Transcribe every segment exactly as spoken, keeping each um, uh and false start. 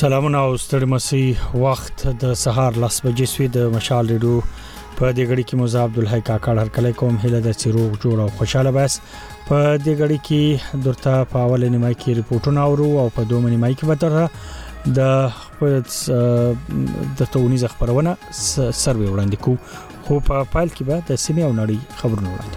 سلامونه او ستړي مسي وخت د سهار لاس بجې سوي د مشال ریډیو په دې غړي کې موزه عبدالحی کاکړ هر کله کوم هله د چیرو جوړ او خوشاله بس په دې غړي کې درته په اول نیمه کې ریپورتونه اورو او په دوه نیمه کې به تر د د تونیز خبرونه سروي وړاندې کو خو په فایل کې به د سیمه او نړۍ خبرونه وړاندې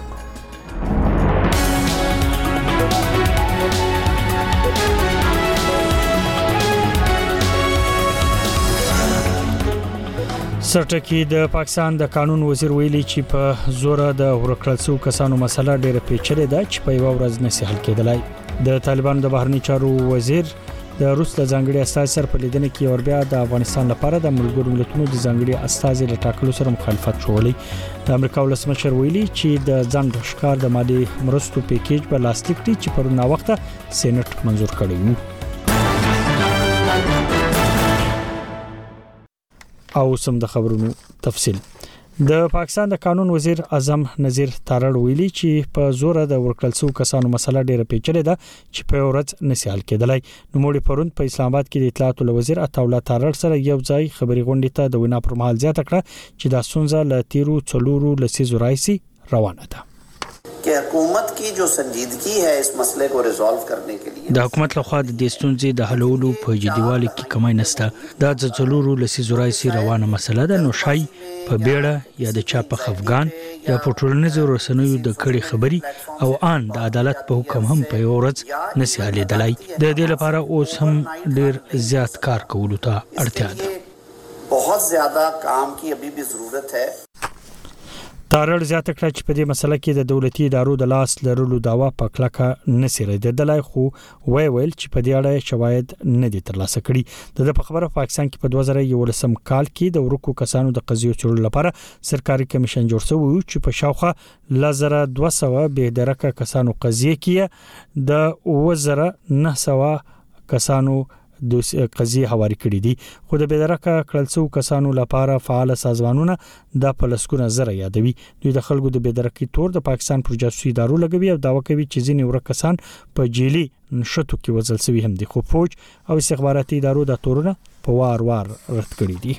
سرټکی د پاکستان د قانون وزیر ویلي چې په زور د ورکړلسو کسانو مسله ډېره پیچلې ده چې په یو ورځ نه سي حل کېدلای د طالبانو د بهرنی چارو وزیر د روس د ځانګړي استاذ سره په لیدنه کې اوربیا د افغانستان لپاره د ملګرو ملتونو د ځانګړي استاذ له ټاکلو سره مخالفت شولې د امریکا ولسمشر ویلي چې د ځان ښکار د مالی مرستو پیکیج په لاسلیک دي چې پرونه وخت سېنات منزور کړی وو او سم د خبرونو تفصيل د پاکستان د قانون وزیر اعظم نذیر تارړ ویلي چې په زور د ورکړلسو کسانو مسله ډیره پیچلې ده چې په ورځ نشي حل کېدلای نو موږ پروند په اسلام آباد کې د اطلاعات وزیر عطاءالله تارړ سره یو ځای خبري غونډه ته د وینا پر مهال زیاته کړه چې د سونزه ل تیرو څلورو لسیزو راځي روانه ده कि हुकूमत की जो संजीदगी है इस मसले को रिजॉल्व करने के लिए د حکومت لخوا د دستونځي د حلولو په جديوالي کې کمای نسته دا د څلورو لسیزو راځي روانه مسله ده نو شای په بیړه یا د چا په خفغان یا په ټولنیزو رسنیو د کړي خبري او ان د عدالت په حکم هم په ورځ نسی حل دلای د دې لپاره اوس هم ډیر زیات کار کولو ته اړتیا ده बहुत ज्यादा काम की अभी भी जरूरत है تارړ زیاته کړ چې په دې مسله کې د دولتي ادارو د لاس لرلو داوا په کلکه نسی رددلای خو وی ویل چې په دې اړه شواهد نه دي ترلاسه کړي د په خبره پاکستان کې په دوه زره یولسم کال کې د ورکو کسانو د قضیو چورلو لپاره سرکاري کمیشن جوړ شوی چې په شاوخه لزره دوه سوه به درکه کسانو قضیه کې د وزره نه سوه کسانو د قضیه حواله کړې دي خو د بدرکه کړلسو کسانو لپاره فعال سازمانونه د پلسکونه زره یادوي دوی د خلکو د بدرکې تور د پاکستان پر جاسوسي ادارو لګوي او داوا کوي چې ځینې ورکسان په جیلي نشټو کې وځل شوی هم دي خو فوج او استخباراتي ادارو د تورونه په وار وار رد کړی دي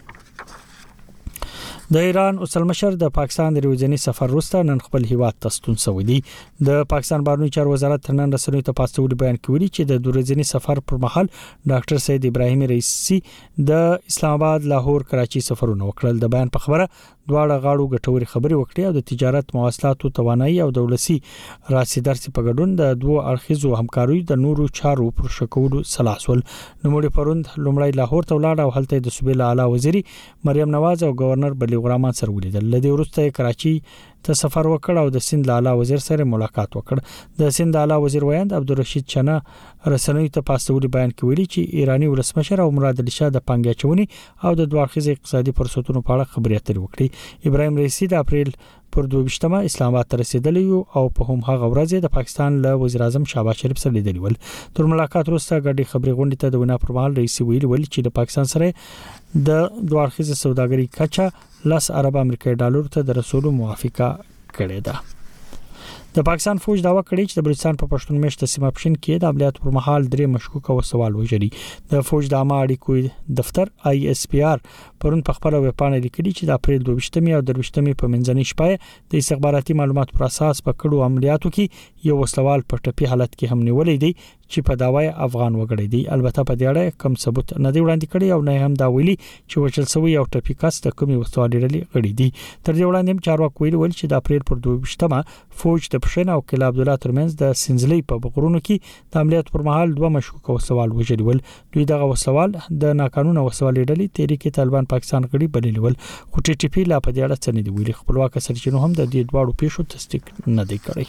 د ایران اوسل مشر د پاکستان د ریوځنی سفر وروسته نن خپل هیواد ته ستون شوی دی د پاکستان بهرنی چارو وزارت نن رسنیو ته پاستول بیان کوي چې د دورځنی سفر پر مهال ډاکټر سید ابراهیم رئیسی د اسلام آباد لاهور کراچي سفرونه وکړل د بیان په خبره دواړه غاړو ګټوري خبري وکړي او د تجارت مواصلاتو توانایي او دولسي راسیدارسي په ګډون د دوه اړخیزو همکارۍ د نورو چارو پر شکولو سلاسول نوموړي پروند لومړی لاهور ته ولاړ او هلته د صوبې اعلی وزیري مریم نواز او گورنر بلی غلامان سره ولیدل لدی ورسته کراچي ته سفر وکړ او د سند اعلی وزیر سره ملاقات وکړ د سند اعلی وزیر ویاند عبدالرشید چنه رسنوي ته پاستوري بیان کوي چې ایرانی ولسمشر او مراد علي شاه د پنګاچونی او د دوه اړخیز اقتصادي فرصتونو په اړه خبرې اترې وکړي ابراهيم رئیسی د اپریل پر دوه اسلام آباد ته رسیدلی او په هم هغه ورځ د پاکستان له وزیر اعظم شهباز شریف سره لیدلی ول تر ملاقات وروسته غړي خبري غونډه ته د وینا پر مهال رئیسی ویلي ول چې د پاکستان سره د دوه اړخیز سوداګري کچا لاس عرب امریکایي ډالر ته د رسولو موافقه کړې ده د پاکستان فوج داوا کړې چې د بلوچستان په پښتون میشت سیمه پښین کې د عملیات پر مهال درې مشکوک او سوال وژري د فوج د عامه اړیکو دفتر آی اس پی آر پرون په خپل ویب پاڼه لیکلي چې د اپریل دوه او درویشتمې په منځنۍ شپه د استخباراتي معلوماتو پر اساس په کډو عملیاتو کې یو وسلوال په ټپي حالت کې هم نیولې دي چې په داوای افغان وګړي دي البته په دې اړه کوم ثبوت نه دی وړاندې کړی او نه هم دا ویلي چې وچل سوی او ټپي کس د کومي وسوالې لري غړي دي تر دې وړاندې هم چارواکي ویل چې د اپریل پر دوه فوج د پښین او کلا عبد الله ترمنځ د سنځلې په بغرونو کې د عملیات پر مهال دوه مشکوک وسوال وژلي ول دوی دغه وسوال د ناقانونه وسوالې ډلې تحریک طالبان پاکستان غړي بللی ول خو ټي ټي پی لا په دې اړه څه نه دی ویلي خپلواک سرچینو هم د دې دواړو پیښو تصدیق نه دی کړی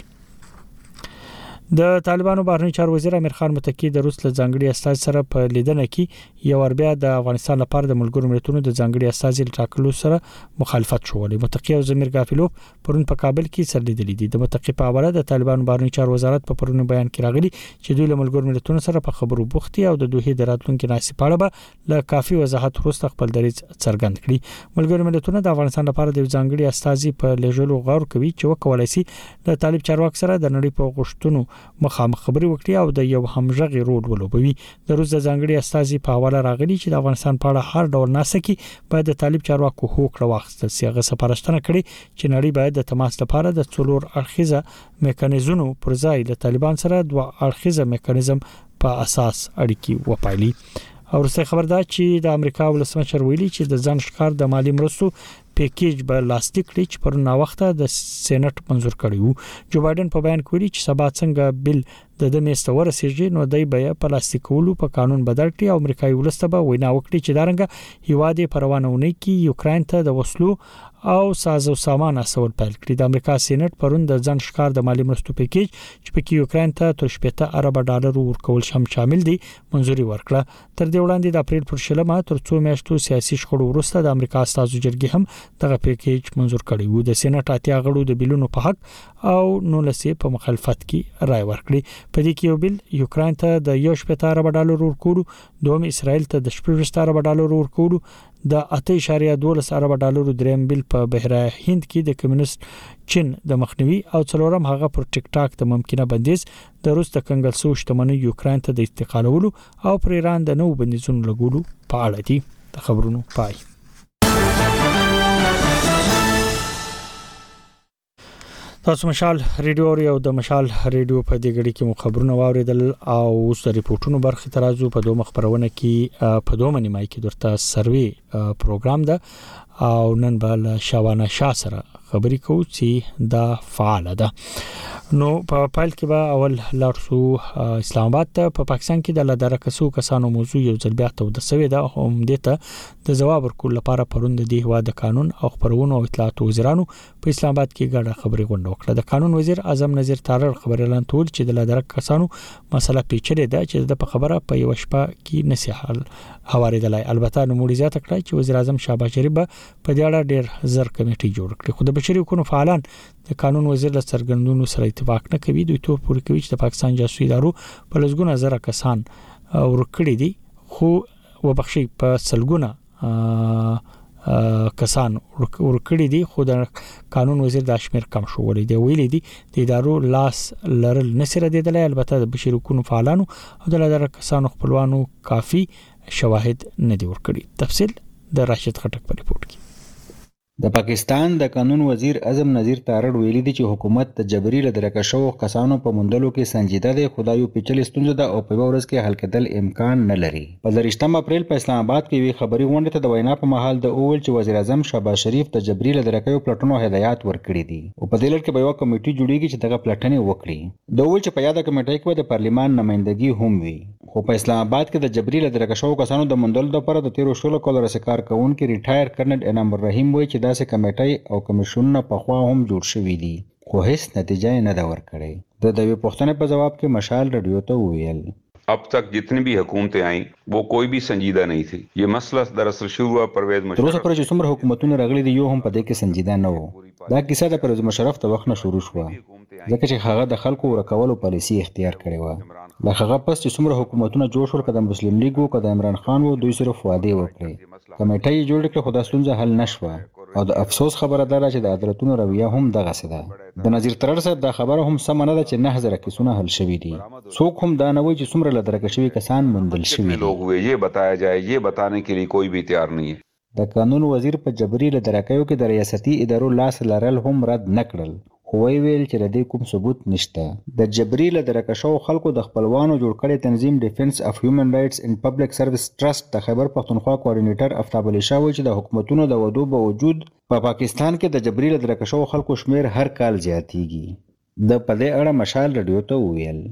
د طالبانو بهرنی چارو وزیر امیر خان متکی د روس له ځانګړي استاذ سره په لیدنه کې یو وربیا د افغانستان لپاره د ملګرو ملتونو د ځانګړي استاذ ټاکلو سره مخالفت شولې متکی او زمیر غافلوف پرون په کابل کې سره لیدلې دي د متکی په اړه د طالبانو بهرنی چارو وزارت په پرون بیان کې راغلي چې دوی له ملګرو ملتونو سره په خبرو بوختي او د دوه د راتلونکو ناسي پاړه به له کافي وضاحت وروسته خپل دریځ څرګند کړي ملګرو ملتونو د افغانستان لپاره د ځانګړي استاذ په لېږلو غوړ کوي چې وکولای شي د طالب چارواک سره د نړۍ په غوښتنو مخامخ خبري وکړي او د یو همغږي رول ولوبوي. د روس د ځانګړي استازي په حواله راغلي چې د افغانستان په اړه هر ډول ناسکي باید د طالب چارواکو هوکړه واخیستل شي. هغه سپارښتنه کړې چې نړۍ باید د تماس لپاره د څلور اړخیزه میکانیزمونو پر ځای د طالبان سره دوه اړخیزه میکانیزم په اساس اړیکې وپایلي. او وروسته خبر ده چې د امریکا ولسمشر ویلي چې د ځان ښکار د مالی مرستو پیکیج به لاسلیک کړي چې پرون وخته د سېنات منزور کړی وو. جو بایدن په بیان کې ویلي چې سبا څنګه بل د د میسته ورسېږي نو دای به په پلاستیکولو په قانون بدل کړي او امریکایي ولسته به وینا وکړي چې دارنګه هیواده پروانهونه کې یوکرين ته د وسلو او ساز او سامان اسول پیل کړی. د امریکا سېنات پرون د ځان ښکار د مالی مرستو پیکیج چې پکې یوکرين ته تر شپږ ارب ډالر ورکول شم شامل دي منزوري ورکړه. تر دې وړاندې د اپریل پر شلمه تر څو میاشتو سیاسي شخړو وروسته د امریکا استازو جرګې هم دغه پیکیج منزور کړی وو. د سېنات اتیا غړو د بیلونو په حق او نو لسه په مخالفت کې رائے ورکړي. په دې کې یو بل یوکرين ته د یو شپږ ارب ډالر ورکول، دوم اسرائیل ته د شپږ ارب ډالر ورکول، د اته اشاریه دوه ارب ډالر دریم بل په بحره هند کې د کمیونست چین د مخنیوي او څلورم هغه پر ټیک ټاک د ممکنه بندیز د روس د کنګل سو شتمنۍ یوکرين ته د استقالولو او پر ایران د نو بندیزونو لګولو په اړه دي. د خبرونو پای. تاسو مشال ریډیو او د مشال ریډیو په دې غړي کې مو خبرونه واوریدل او اوس د ریپورتونو برخه ترازو په دوه خبرونه کې په دوه منیمای کې درته سروي پروګرام ده او نن بل شاوانه شاسره خبرې کوو چې دا فعال ده. نو په پایل کې به اول لارسو اسلام آباد ته په پاکستان کې د لادرکسو کسانو موضوع یو ځل بیا ته د سوي ده هم دته د جواب ورکول لپاره پروند دی هوا د قانون او خبرونو او اطلاعات وزیرانو په اسلام آباد کې ګډه خبري غونډه وکړه. د قانون وزیر اعظم نذیر تارړ خبري اعلان تول چې د لادرک کسانو مسله پیچلې ده چې د خبره په یو شپه کې نصيحت هواریدلای. البته نو موږ زیاته کړای چې وزیر اعظم شهباز شریف په دې اړه ډېر زر کمیټي جوړ کړي. خو د بشري حقوقو فعالان د قانون وزیر له څرګندونو سره اتفاق نه کوي. دوی ته پوری کوي چې د پاکستان جاسوسي ادارو په لږونه زره کسان ورکړي دي خو وبخښي په سلګونه کسان ورکړي دي خو د قانون وزیر د اشمیر کم شو ولې دی ویلي دي د ادارو لاس لرل نسره دي. د البته د بشري حقوقو فعالانو او د لادر کسانو خپلوانو کافي شواهد نه دي ورکړي. تفصیل د راشد خټک په ریپورت کې. د پاکستان د قانون وزیر اعظم نذیر تارړ ویلي دی چې حکومت د جبري لدرکه شو کسانو په مندلو کې سنجیده دی. خدایو پیچلې ستونزه ده او په ورځ کې حل کېدل امکان نه لري. په درشتم اپریل په اسلام آباد کې وی خبري غونډه ته د وینا په محل د اول چې وزیر اعظم شهباز شریف د جبري لدرکه یو پلاتونو هدایت ورکړي دي او په دې لړ کې به یو کمیټي جوړیږي چې دغه پلاتنې وکړي. د اول چې په یاده کمیټې کې د پارلیمان نمائندګي هم وي خو په اسلام آباد کې د جبري لدرکه شو کسانو د مندلو لپاره د تیرو شلو کال رسکار کوونکي ریټایر کرنل انعام الرحیم وایي چې داسې کمیټې او کمیشنونه په خوا هم جوړ شوي دي خو هیڅ نتیجه نه ده ورکړې. د دې پوښتنې په جواب کې مشال رادیو ته وویل अब तक जितनी भी हुकूमतें आई वो कोई भी संजीदा नहीं थी. ये मसला दरअसल शुरू हुआ परवेज मुशर्रफ. تر اوسه پورې چې څومره حکومتونه راغلي دي یو هم په دې کې سنجیده نه وو. دا کیسه د پرویز مشرف ته وخت نه شروع شوه ځکه چې هغه د خلکو ورکولو پالیسي اختیار کړې و. له هغه پس چې څومره حکومتونه جوړ شول کده مسلم لیگ او کده عمران خان وو دوی صرف وعده وکړي. کمیټه یې جوړ کړه خو دا ستونزه حل نشوه او د افسوس خبره ده چې د عدالتونو رویه هم دغه سده. د نذیر ترړ صاحب دا خبره هم سم نه ده چې نه هزار کیسونه حل شوي دي. څوک هم دا نه وایي چې څومره لدرکه شوي کسان مندل شوي लोग हुए ये बताया जाए ये बताने के लिए कोई भी तैयार नहीं है. د قانون وزیر په جبري لدرکه یو کې د ریاستي ادارو لاس لرل هم رد نکړل خو ویل چې لدې کوم ثبوت نشته. د جبري لدرکه شو خلکو د خپلوانو جوړ کړي تنظیم ډیفنس اف هیومن رائټس ان پبلک سرویس ټرست د خیبر پختونخوا کوارډینیټر افتاب علي شاه وایي چې د حکومتونو د ودو باوجود په پا پاکستان کې د جبري لدرکه شو خلکو شمیر هر کال زیاتیږي. د په دې اړه مشال رادیو ته وویل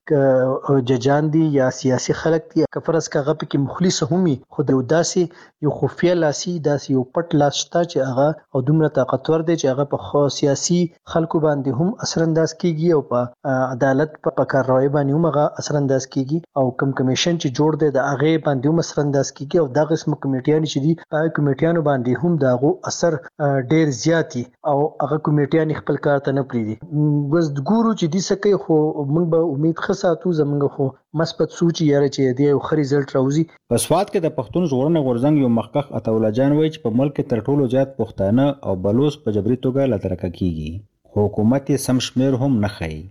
ک ججان دي یا سیاسي خلک دي کفرس کغه پکې مخلص همي خود داسې یو خفیه لاسي داسې یو پټ لاس شته چې هغه او دومره طاقتور دی چې هغه په خو سیاسي خلکو باندې هم اثر انداز کیږي او په عدالت په کارروي باندې هم هغه اثر انداز کیږي او کم کمیشن چې جوړ دی د هغه باندې هم اثر انداز کیږي او دا قسم کمیټیان چې دي په کمیټیانو باندې هم داغو اثر ډیر زیاتی او هغه کمیټیان خپل کار ته نه پریدي. بس ګورو چې دې سکه خو موږ به امید ساتو زمونږ خو مثبت سوچ یاره چې دی یو خري رزلټ راوځي. په سواد کې د پښتون ژغورنې غورځنګ یو مخکخ عطاالله جان وایي چې په ملک کې تر ټولو زیات پښتانه او بلوچ په جبري توګه لدرکه کیږي خو حکومت یې سم شمیر هم نه ښیي.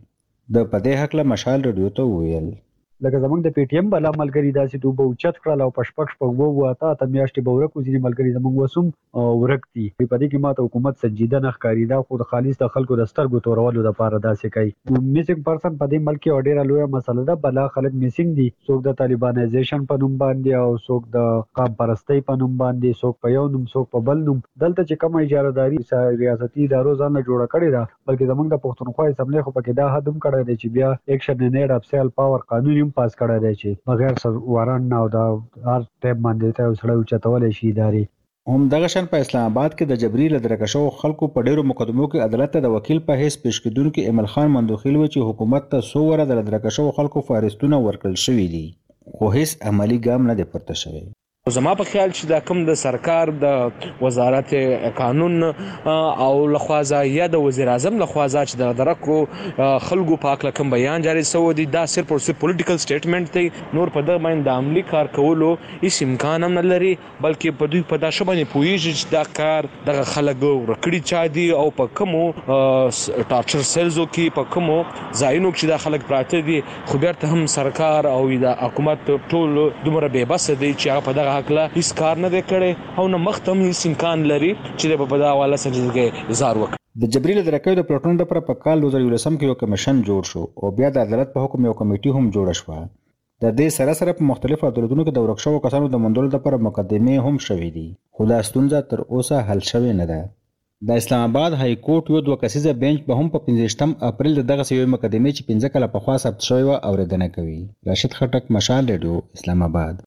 د پدې حق له مشال رادیو ته وویل لکه زمونږ د پی ټی ایم بلا ملګری داسې دوه اوچت کړل او پشپک شپږ وو اته ته میاشتې به ورکو ځینې ملګری زمونږ وسوم ورکتي په دې کې ماته حکومت سنجیده نه ښکاري دا خو د خالص د خلکو د سترګو تورولو لپاره داسې کوي میسنګ پرسن په دې ملک کې ډیره لویه مسله ده بلا خلک میسنګ دي څوک د طالبانایزیشن په نوم باندې او څوک د قام پرستی په نوم باندې څوک په یو نوم څوک په بل نوم دلته چې کوم اجارهداري ریاستي ادارو ځان جوړه کړې ده بلکې زمونږ د پښتونخوا اسمبلی خو پکې دا حدم کړی دی چې بیا اکشن نیډ اف سیل پاور قانون پاس کړی دی چې بغیر سر وارن او دا هر ټیم باندې ته وسړی چتولې شي ادارې هم دغه شان په اسلام آباد کې د جبري لدرکشو خلکو په ډیرو مقدمو کې عدالت ته د وکیل په حیث پیش کېدونکو ایمل خان مندوخیل و چې حکومت ته سو وره د لدرکشو خلکو فارستونه ورکړل شوی دي خو هیڅ عملی ګام نه دی پورته شوی زما په خیال چې دا کوم د سرکار د وزارت قانون او لخوازه یا د وزیر اعظم لخوازه چې د درکو خلکو پاک لکم بیان جاری سو دي دا صرف او صرف پولیټیکل سټیټمنټ دی نور په دغه باندې د عملی کار کولو هیڅ امکان هم نه لري بلکې په دوی په دا شبانه پویږي چې دا کار دغه خلکو رکړی چا دي او په کومو ټارچر سیلزو کې په کومو ځایونو کې دا خلک پراته دي خو بیرته هم سرکار او د حکومت ټول دومره بے بس دي چې هغه په دغه حقله هیڅ کار نه کړي او نه مختم هیڅ امکان لري چې په دغه حواله سره اظهار وکړي د جبري لدرکو د پروټون د پر په کال دوه هزار یولسم کې یو کمیشن جوړ شو او بیا د عدالت په حکم یو کمیټي هم جوړه شوه د دې سره سره په مختلفو عدالتونو کې د ورکشو کسانو د مندلو لپاره مقدمه هم شوې دي خو دا ستونزه تر اوسه حل شوې نه ده د اسلام آباد های کورټ یو دوه کسیزه بنچ به هم په پنځه اپریل دغه سوي مقدمه چې پنځه کاله په خوا ثبت شوی و اوریدنه کوي راشد خټک مشال ریډیو اسلام آباد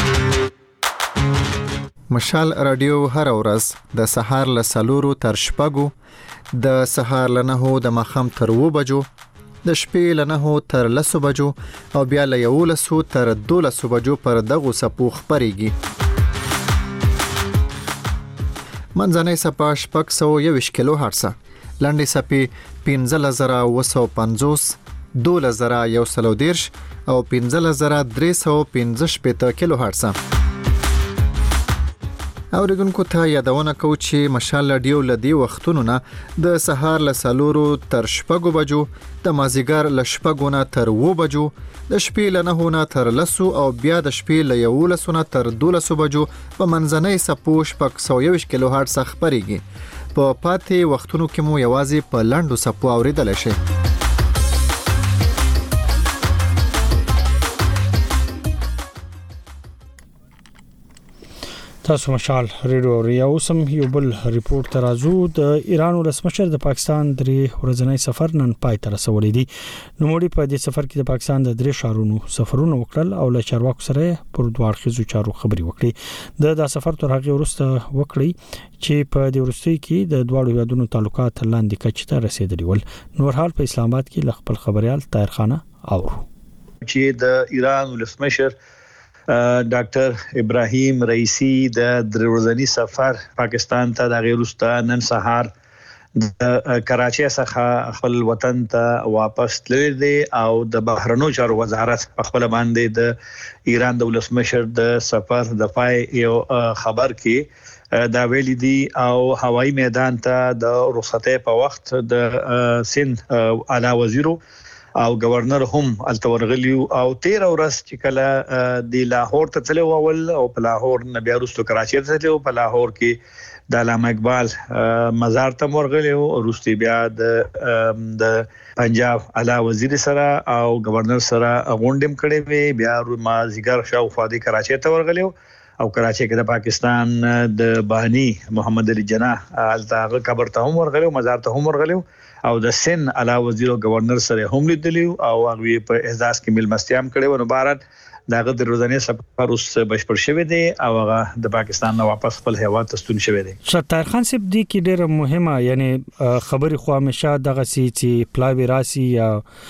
مشال رادیو هر ورځ د سهار له سلورو تر شپږو د سهار له نهو د ماښام تر اووه بجو د شپې له نهو تر لسو بجو او بیا له یولسو تر دولسو بجو پر دغو څپو خپرېږي منځنۍ څپه شپږ سوه یوویشت کیلو هرڅه لنډې څپې پنځلس زره اووه سوه پنځوس دولس زره یو سل او دېرش او پنځلس زره درې سوه پنځه شپېته کیلو هرڅه اوریدونکو ته یادونه کوو چې مشال رادیو له دې وختونو نه د سهار له څلورو تر شپږو بجو د مازدیګر له شپږو نه تر اووه بجو د شپې له نهو نه تر لسو او بیا د شپې له یولسو نه تر دولسو بجو په منځنۍ څپو شپږ سوه یوویشت کیلو هرټز خپرېږي په پاتې وختونو کې مو یوازې په لنډو څپو اوریدلی شئ تاسو مشال ریډیو ریو سم یو بل ریپورت ترازو د ایران ولسمشر د پاکستان درې ورځنی سفر نن پای ته رسولې دي نو موږ په دې سفر کې د پاکستان د درې شهرونو سفرونه وکړل او له چارواکو سره پر دوه اړخیزو چارو خبري وکړي د دا سفر تر هغه وروسته وکړي چې په دې وروستي کې د دوه هیوادونو تعلقات لاندې کچ ته رسیدلي ول نور حال په اسلام آباد کې خپل خبريال طاهر خانه اورو چې د ایران ولسمشر ډاکټر ابراهیم رئیسی د درورزنی سفر پاکستان ته د غیرستا نن سهار د کراچۍ څخه خپل وطن ته واپس تللی دی او د بهرنیو چارو وزارت په خپل باندې د ایران د ولسمشر د سفر د پای یو خبر کې دا ویل دي او هوایي میدان ته د رخصتۍ په وخت د سند اعلی وزیرو او گورنر هم التورغلیو او تیر ورځ چې کله د لاهور ته تلو ول او په لاهور نه بیا وروسته کراچۍ ته تلو په لاهور کې د علامه اقبال مزار ته ورغلیو وروسته بیا د د پنجاب اعلی وزیر سره او گورنر سره غونډم کړي وي بیا ما زیګر شاو فادي کراچۍ ته ورغلیو او کراچۍ کې د پاکستان د بهني محمد علي جناح التاغه قبر ته هم ورغلیو مزار ته هم ورغلیو او د سن اعلی وزیر او گورنر سره هم لیدلی او هغه په اعزاز کې ملمستیام کړي ونو بارات داغه د روزانه سفر اوس بشپړ شوی دی او هغه د پاکستان نه واپس خپل هیواد ته ستون شوی دی ستار خان صاحب دی کې ډیره مهمه یعنی خبري خو همیشه دغه سي چې پلاوی راسي یا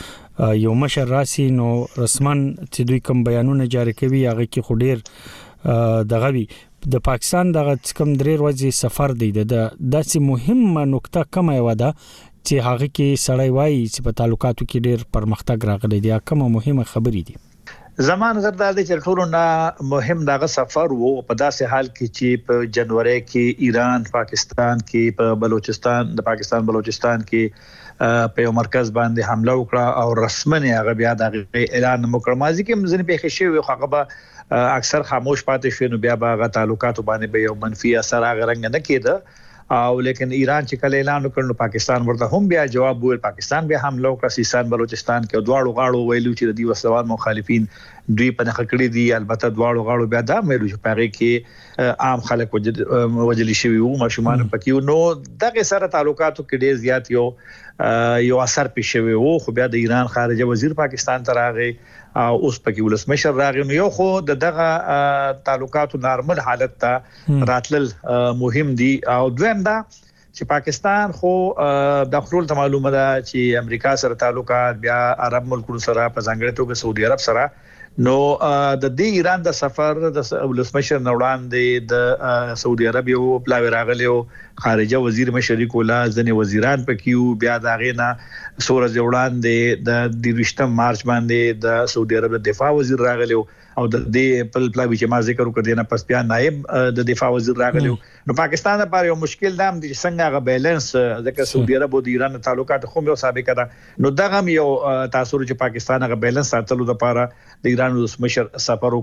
یو مشر راسي نو رسمن چې دوی کوم بیانونه جاری کوي هغه کې خو ډیر دغه وی د پاکستان دغه کوم درې ورځې سفر دی د داسې مهمه نقطه کومه و ده چې هغه کې سړی وایي چې په تعلقاتو کې ډېر پرمختګ راغلی دی کومه مهمه خبرې دي زمان زردا د چرټورو نه مهم دغه سفر وو په داسې حال کې چې په جنوري کې ایران پاکستان کې په بلوچستان د پاکستان بلوچستان کې په یو مرکز باندې حمله وکړه او رسمن هغه بیا د اعلان وکړ. مازی کې مزنه په خشي وي هغه به اکثر خاموش پاتې شو نو بیا به تعلقات باندې به یو منفي اثر هغه رنګ نه کېده او لیکن ایران چې کله اعلان وکړ نو پاکستان ورته هم بیا جواب ویل. پاکستان بیا حمله وکړه سیستان بلوچستان کې دواړو غاړو ویلو چې د دې وسوال مخالفین دوی په نخ کړی دي. البته دواړو غاړو بیا دا ویلو چې پاره کې عام خلک وجلی شوی وو ماشومان پکې نو دغه سره تعلقاتو کې ډیر زیات یو یو اثر پېښوي وو. خو بیا د ایران خارجه وزیر پاکستان ته راغی او اوس پکې ولسمشر راغی نو یو خو د دغه تعلقاتو نارمل حالت ته راتلل مهم دي او دویم دا چې پاکستان خو د خپل ته معلومه ده چې امریکا سره تعلقات بیا عرب ملکونو سره په ځانګړي توګه سعودي عرب سره نو د دې ایران د سفر د ولسمشر نوړان د سعودي عرب یو پلاوی راغلیو خارجه وزیر مشرک ولا ځنې وزیران پکيو بیا دا غینا سورج وړاندې د دیوشتم مارچ باندې د سعودي عرب د دفاع وزیر راغلیو او د دې پل پلاوی چې ما ذکر وکړ نه پس بیا نائب د دفاع وزیر راغلیو. نو پاکستان لپاره یو مشکل دام دي څنګه غو بیلانس ځکه سعودي عرب او د ایران تعلقات خو یو سابقه ده نو دغه یو تاثیر چې پاکستان غو بیلانس ساتلو لپاره د ایران ولسمشر سفر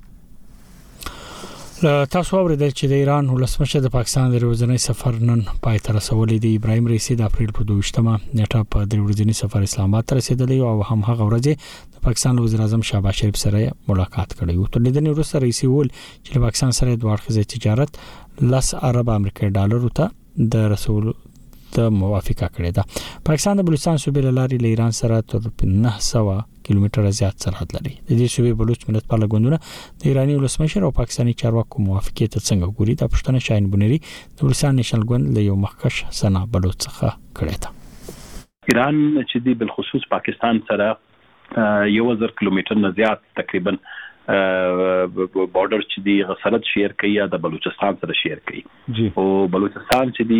تاسو اوریدل چې د ایران ولسمشر د پاکستان د ورځنی سفر نن پای ته رسولې دی. ابراهیم رئیسی د اپریل په دوه نیټه په د ورځنی سفر اسلام آباد ته رسیدلی او هم هغه ورځ د پاکستان وزیر اعظم شهباز شریف سره ملاقات کړی و. تر لیدنې وروسته رئیسی ول چې د پاکستان سره د واړخزه تجارت لس ارب امریکایي ډالر ته د رسول ته موافقه کړې ده. پاکستان د بلوچستان صوبې لارې له ایران سره تر نه سوه کیلومتره زیات سرحد لري. د دې صوبې بلوچ ملت پاله ګوندونه د ایرانی ولسمشر او پاکستاني چارواکو موافقه ته څنګه ګوري د پښتنه شاهین بنيري د بلوچستان نېشنل ګوند له یو مخکش سنا بلوچ څخه کړې ده. ایران چې دی بل خصوص پاکستان سره یو هزار کیلومتر نه زیات تقریبا بارډر چې دی غسرت شیر کوي یا د بلوچستان سره شیر کوي او بلوچستان چې دی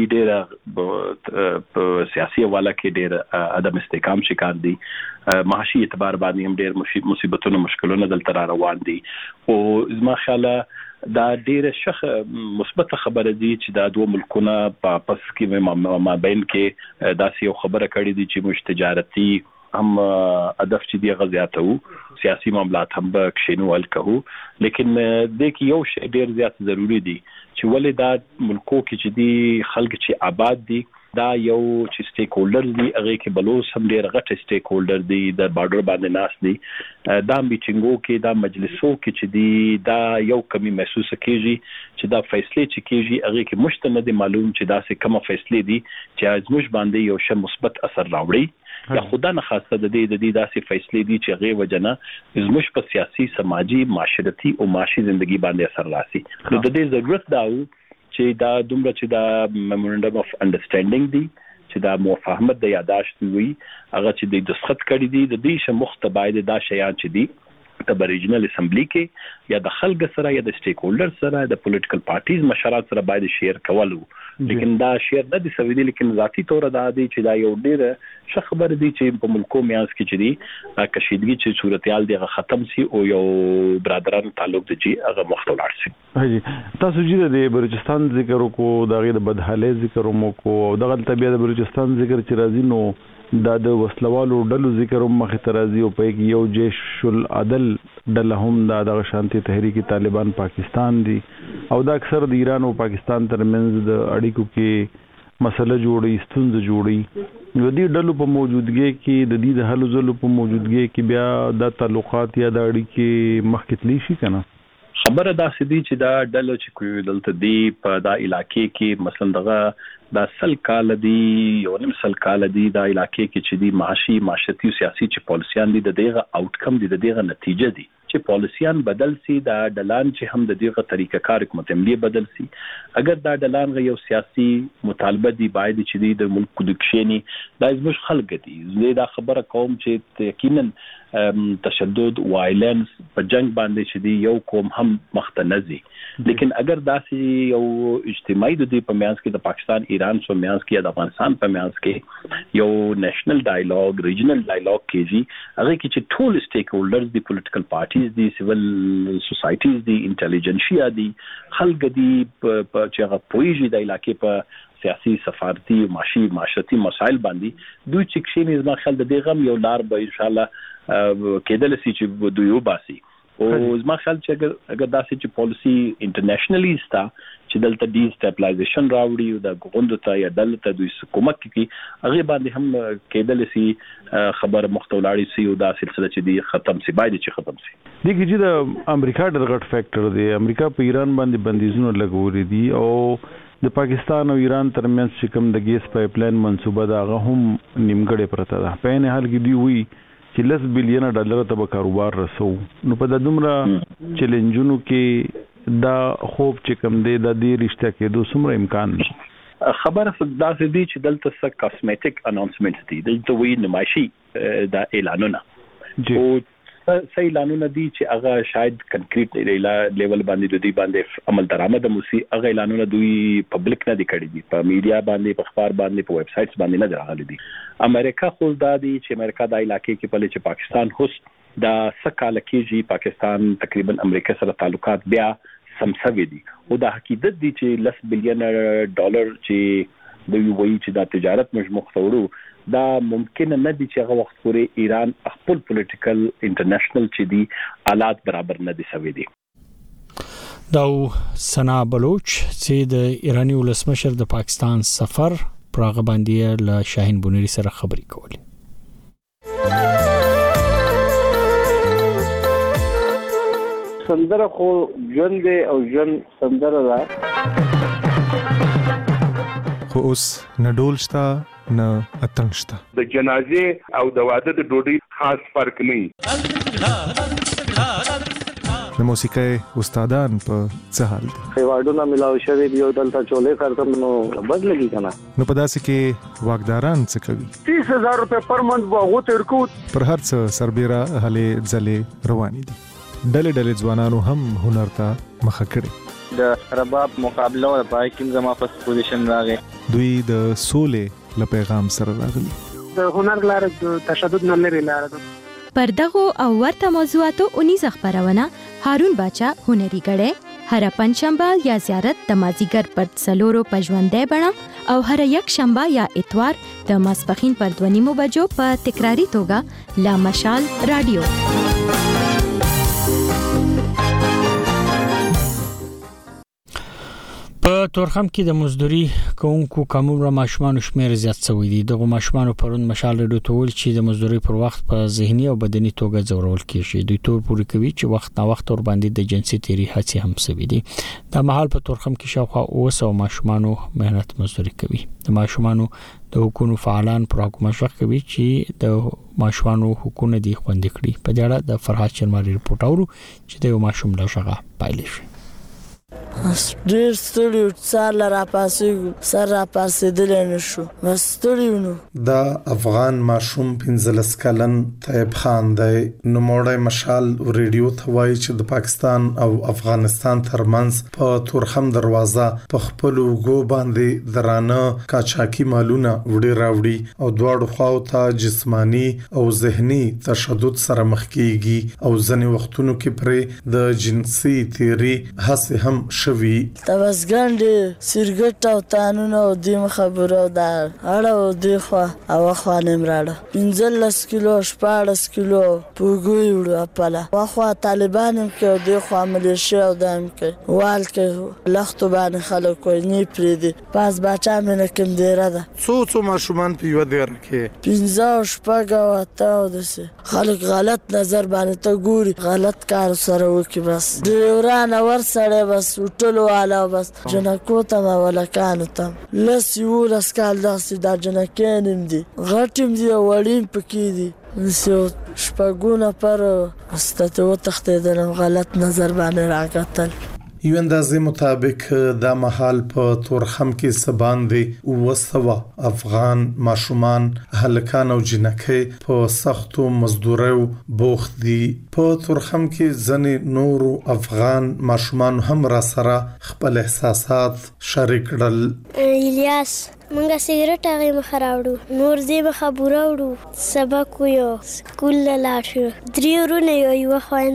ډېر په سیاسي حواله کې ډېر عدم استحکام شکار دي معاشي اعتبار باندې هم ډېر مصیبتونو مشکلونه دلته روان دي او زما خیاله دا ډېر شخ مثبت خبره دي چې دا دوه ملکونه په پس کې مابین کې داسې یو خبره کړې دي چې مش تجارتي هم هدف چې دی غزياتو سیاسي معاملات هم به کښینو الکو لیکن د کې یو شی ډیر زیات ضروری دی چې ولې دا ملکو کې چې دی خلک چې آباد دي دا یو چې سټیک هولډر دي هغه کې بلوس هم ډیر غټ سټیک هولډر دي د بارډر باندې ناس دي دا میټینګو کې دا مجلسو کې چې دی دا یو کمی محسوس کیږي چې دا فیصله چې کیږي هغه کې مشته نه معلوم چې دا څه کومه فیصله دي چې ازموش باندې یو شی مثبت اثر راوړي یا خدا نه خاصه د دې د دې داسې فیصله دي چې غي وجنه زموږ په سیاسي سماجی معاشرتي او معاشي ژوندۍ باندې اثر راسي. نو د دې ضرورت دا و چې دا دومره چې دا میمورندم اف انډرستانډینګ دی چې دا موافقت د یاداشت وي هغه چې د دسخط کړي دي د دې شمخته باید دا شیان چې دي د ریجنل اسمبلی کې یا د خلک سره یا د سټیک هولډر سره د پولیټیکل پارټیز مشرات سره باید شیر کولو لیکن دا شیر نه دي سوي دي لیکن ذاتی تور دا دي چې دا یو ډېر ښه خبر دي چې په ملکو میانس کې چې دي کشیدګي چې صورتحال دی ختم سي او یو برادرانو تعلق دي چې هغه مختلف شي. هاجي تاسو چې د بلوچستان ذکر وکړو دا غي د بدحالي ذکر وکړو او دغه طبيعت د بلوچستان ذکر چې راځي نو دا د وسلوالو ډلو ذکر هم مخ ترازی او په کې یو جيش العدل ډله هم دا د شانتي تحریک طالبان پاکستان دي او دا اکثر د ایران او پاکستان ترمنځ د اړیکو کې مسله جوړي ستونزه جوړي نو دې ډلو په موجودګي کې د دې د حل زلو په موجودګي کې بیا د تعلقات یا د اړیکې مخ کې تلی شي کنه خبره دا سدي چې دا ډلو چې کوي دلته دی په دا علاقې کې مثلا دغه دا سل کال دی یو نیم سل کال دی دا علاقې کې چې دی معاشي معاشرتي او سیاسي چې پالیسيان دي د دغه آوټکم دي د دغه نتیجه دي چې پالیسيان بدل سي دا ډلان چې هم د دغه طریقه کار حکومت عملی بدل سي اگر دا ډلان غو سیاسي مطالبه دي باید چې دی د ملک د کښینی دا زموږ خلک دي زه دا خبره کوم چې یقینا تشدد وایلنس په جنگ باندې چې دی یو قوم هم مختنزي لیکن اگر داسې یو اجتماعي د دې په میانس کې د پاکستان ایران سو میانس کې د افغانستان په میانس کې یو نېشنل ډایالوګ ریجنل ډایالوګ کېږي هغه کې چې ټول سټیک هولډرز دی پولیټیکل پارټي کمیونټیز دي سیول سوسایټیز دي انټيليجنشیا دي خلک دي په چې هغه پويږي د علاقې په سیاسي سفارتي معاشي معاشرتي مسایل باندې دوی چې کښینې زما خیال د دې غم یو لار به ان شاء الله کېدل شي چې دوی وباسي او زما خیال چې اگر اگر داسې چې پالیسی انټرنیشنلی ستا چې دلته ډی سټابلایزیشن راوړي او د غوندو ته یا دلته دوی کومک کوي هغه باندې هم کېدل شي خبر مختولاړي سي او دا سلسله چې دی ختم سي باید چې ختم سي دغه چې د امریکا د غټ فیکٹر دی امریکا په ایران باندې بندیزونه لګوري دي او د پاکستان او ایران ترمنځ چې کوم د ګیس پایپ لاین منصوبه دا هم نیمګړې پرته ده په نه حال کې دی وی چې لس بلین ډالر ته به کاروبار رسو نو په د دومره چیلنجونو کې دا خوب چې کوم دی د دې رښتیا کېدو څومره امکان دی خبره دا دي چې دلته څه کاسمیټک اناونسمنټس دي دلته وی نمایشي دا اعلانونه او څه اعلانونه دي چې هغه شاید کنکریټ لیول باندې د دې باندې عمل درآمد موسی هغه اعلانونه دوی پبلک نه دي کړی دي په میډیا باندې په اخبار باندې په ویب سایټس باندې نه راغلي دي امریکا خو دا دي چې امریکا د علاقې کې په چې پاکستان هوس دا سکهاله کېږي پاکستان تقریبا امریکا سره تعلقات بیا سمسوي دي او دا حقیقت دي چې لس بلین ډالر چې دوی وایي چې دا تجارت مجموع ثورو دا ممکن نه دي چې هغه وخت پورې ایران خپل پولیټیکل انټرنیشنل چې دي حالات برابر نه دي سوي دي دا سنا بلوچ چې د ایرانی ولسمشر د پاکستان سفر پراغ باندې له شاهین بونری سره خبرې کولې سندره خو ژوند او ژوند سندره ده خو اوس نډول شتا نه اتن شتا د جنازې او د واده د ډوډۍ خاص فرق نه د موسیقي استادان په څه حال دي خیواډونه ملاوي شوی دی او دلته چولې خرڅم نو بد لګي کنه نو په داسې کې واګداران څه کوي تیس هزار روپے پر منټ واغو تر کو پر هر څه سربېره هلې ځلې روانې دي ډلې ډلې ځوانانو هم هنر ته مخه کړي د رباب مقابله او پای کې زما په پوزیشن راغی دوی د سولې له پیغام سره راغلي د هنر لار د تشدد نه لري لار پر دغه او ورته موضوعاتو اونیز خبرونه هارون باچا هنري غړې هر پنځشنبه یا زیارت د مازیګر پر څلورو پښوندې بڼه او هر یک شنبه یا اتوار د ماسپخین پر دونیمو بجو په تکراری توګه لا مشال رادیو په تورخم کې د مزدوري کوونکو کمومره ماشومان شمیر زیات شوی دی دغه ماشومان پرون مشال ډو تول چې د مزدوري پر وخت په ذهني او بدني توګه زورول کیږي دوی تور پوری کوي چې وخت نا وخت ور باندې د جنسي تیری هڅه هم سوي دي د محل په تورخم کې شاوخوا اوسه ماشومان مهنت مزدوري کوي د ماشومان د حکومت فعالان پر حکومت شخ کوي چې د ماشومان حقوقونه دي خوندې کړي په دې اړه د فرحات چرماري رپورټ اورو چې د ماشوم له شغه پایلی شي ډېر ستړي سره را پاسې سره را پاسې دل نه شو بس ستړي نو دا افغان ماشوم پنځلس کلن طيب خان دی نو موړی مشال ریډیو ته وایي چې د پاکستان او افغانستان ترمنځ په تورخم دروازه په خپل وګو باندې درانه کاچاکی مالونه وړي راوړي او دواړو خواو ته جسمانی او ذهني تشدد سره مخ کیږي او ځنې وختونو کې پرې د جنسي تیری هڅه هم شوي تبسګنډ سرګټ او تانونه او د خبرو دا اړه او د خوا او خوا نیم راړه پنځلس کیلو شپاړس کیلو پوګوي وړه پاله واخوا طالبان هم کې د خوا ملیشیا او دام کې وال کې لختو باندې خلک کوي نه پریدي پاس باچا مې کوم دی را ده څو څو ماشومان په یو دیر کې پنځه شپږ او اته او دسه خلک غلط نظر باندې ته ګوري غلط کار سره وکي بس د ورانه ور سره بس ټولو والا بس جنکو ته ولا کانو ته لسی ولس کال داسې دا جنکین دي غټم دي وړین پکې دي نسو شپګونه پر استته و تختیدل غلط نظر باندې راکتل یو اندازې مطابق دا محل په تورخم کې سباندې وسوا افغان ماشومان هلکان او جنکې په سختو مزدورو بوخت دي په تورخم کې ځنې نور افغان ماشومان هم را سره خپل احساسات شریک کړل الیاس منګه سیګریټ هغه مخراوړو نور دې مخابوره وړو سبق ویو سکول لاړ شو دریورونه یو یو خوان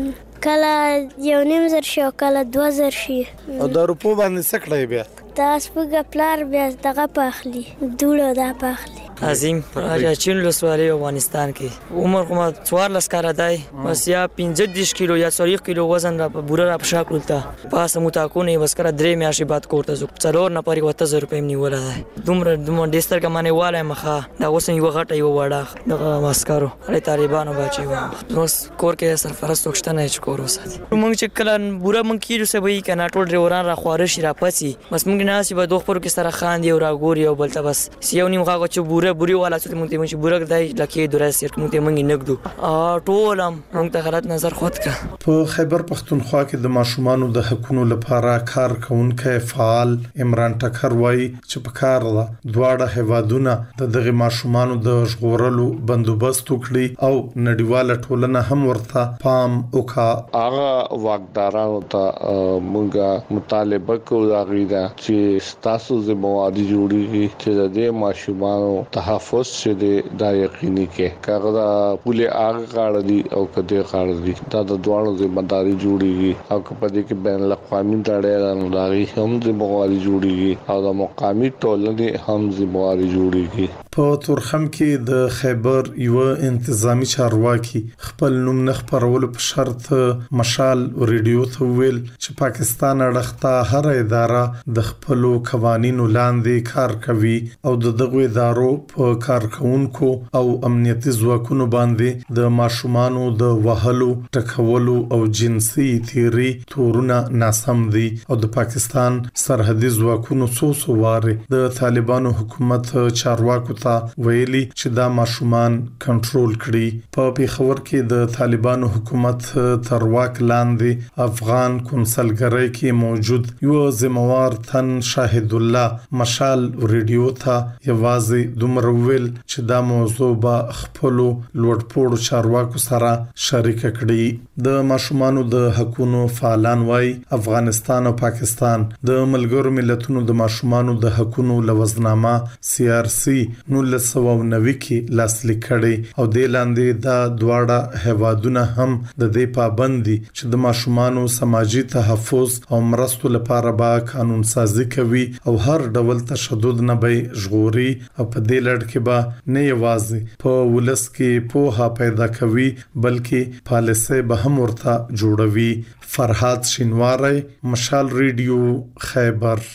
کله یو نیم زر شي او کله دوه زر شي. او د روپو باندې څه کړی بیا؟ دا سپږه پلار بیا دغه پاخلي دوړو دا پاخلي. عظیم راچین لسوالي افغانستان کې عمر کومه څوارلس کاله دی بس یا پنځه دېرش کیلو یا څلور کیلو وزن را په بوره را په شا کړل ته پاسه متاکونه بس کړه درې میاشتې بعد کوړته زو څلور نه پرې وته زر روپۍ نیول دی دومره دومره ډیستر کمانه واله مخه دا اوس یو غټه یو وړه دغه ماسکارو له طالبانو بچي و اوس کور کې سرفرست وښتنه چې کور وساتي موږ چې کله بوره موږ کیږو سبي کنه ټول ډریوران را خوارش را پسي بس موږ نه سی به دوه پر کې سره خان دی او را ګوري او بلته بس سیو نیم غاغه چې بوره بوري والا چې مونږ ته مونږ بورګ دای لکه دراسي مونږ ته مونږ نګدو ا ټولم مونږ ته غلط نظر خود کا. په خیبر پختونخوا کې د ماشومانو د حقوقو لپاره کار کوونکی فعال عمران ټکر وایي چې په کار ده دواړه هیوادونه د دغه ماشومانو د ژغورلو بندوبست وکړي او نړیواله ټولنه هم ورته پام وکړه. هغه واکدارانو ته مونږه مطالبه کوو دا چې تاسو ذمہواری جوړیږي چې د دې ماشومانو تحفظ چې دا یقیني کې کاغذ پوله هغه کار دي او کده کار دي دا د دوانو ذمہداري جوړیږي او په دې کې بین الاقوامي تړاو نه داغي هم ذمہواری جوړیږي او د مقامي ټولنې هم ذمہواری جوړیږي. په تورخم کې د خیبر یو انتظامی چارواکي خپل نوم نه خبرول په شرط مشال ریډیو ته ویل چې پاکستان اړخته هر اداره د خپل قوانینو لاندې کار کوي او د دغه ادارو په کارکونکو او امنیتي ځواکونو باندې د ماشومانو د وهلو ټکولو او جنسي تیری تورونه ناسم دي او د پاکستان سرحدي ځواکونو څو څو واره د طالبانو حکومت چارواکو ویلي چې دا ماشومان کنټرول کړي. په پیښور کې د طالبانو حکومت تر واک لاندې افغان کنسلګری کې موجود یو ذمہوار تن شاهد الله مشال ریډیو ته یوازې دومره ویل چې دا موضوع به خپل لوړپوړو چارواکو سره شریک کړي. د ماشومانو د حقوقو فعالان وايي افغانستان او پاکستان د ملګرو ملتونو د ماشومانو د حقوقو لوزنامه سی آر سی نولس سوه نوي کې لاسلیک کړي او د لاندې دا دواړه هیوادونه هم د دې پابند دي چې د ماشومانو سماجی تحفظ او مرستو لپاره به قانون سازي کوي او هر ډول تشدد نه به ژغوري او په دې لړ کې به نه یوازې په ولس کې پوهه پیدا کوي بلکې پالیسي به هم ورته جوړوي. فرحات شینواری مشال ریډیو خیبر.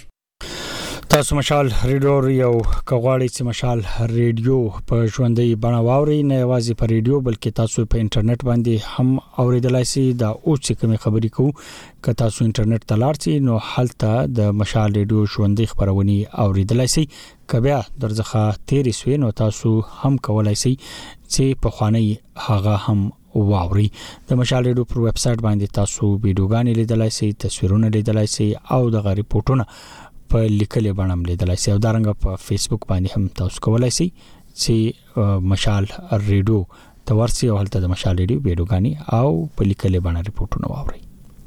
تاسو مشال ریډیو یو کغواړی چې مشال ریډیو په ژوندۍ بڼه واوري نه یوازې په ریډیو بلکې تاسو په انټرنیټ باندې هم اوریدلای شئ. دا اوس چې کومه خبرې کوو که تاسو انټرنیټ ته لاړ شئ نو هلته د مشال ریډیو ژوندۍ خبرونه اوریدلای شئ. کبیا درځخه تیرې سوي نو تاسو هم کولای شئ چې په خواني هغه هم واوري. د مشال ریډیو پر ویب سټ باندې تاسو ویډیوګانې لیدلای شئ تصویرونه لیدلای شئ او د ریپورتونو په لیکلې باندې لیدلای شئ او دارنګ په فیسبوک باندې هم تاسو کولای شئ چې مشال ریډیو ته ورسئ او هلته د مشال ریډیو ویډیوګانې او په لیکلې باندې ریپورتونه واورئ.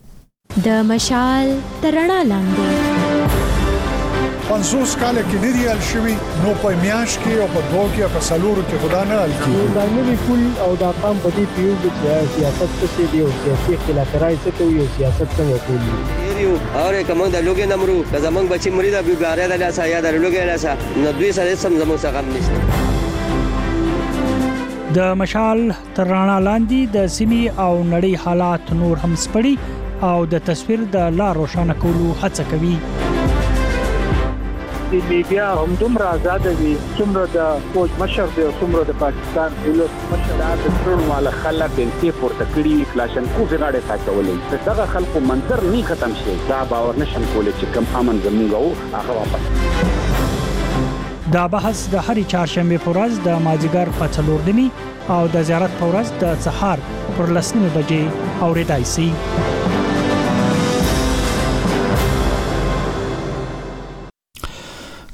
د مشال ترڼا لاندې پنځوس کال کې لري الشوي نو په میاش کې او په دوه کې په سلورو کې خدا نه الکی دا نوی کول او دا قام په دې پیو چې سیاست څه دی او سیاسي اختلافات څه کوي او سیاست څنګه کوي یو اور کوم د لوګي نمرو که زمنګ بچی مریدا بیګاره د لاسه یا د لوګي لاسه نو دوی سره سم زموږ څخه هم نشته. د مشال ترڼا لاندې د سیمي او نړۍ حالات نور هم سپړي او د تصویر د لا روښانه کولو هڅه کوي. د میډیا هم دومره آزاد دي څومره د فوج مشر دی څومره د پاکستان دولت مشر د ټول مال خلک په پورته کړی کلاشن کو غاړه ساتولې دغه خلکو منظر نه ختم شي دا باور نشم کولای چې کم امن زموږ او هغه واپس. دا بحث د هرې چهارشنبه په ورځ د مازیګر په څلور نیمي او د زیارت په ورځ د سهار پر لس نیمه بجې اوریدای شي.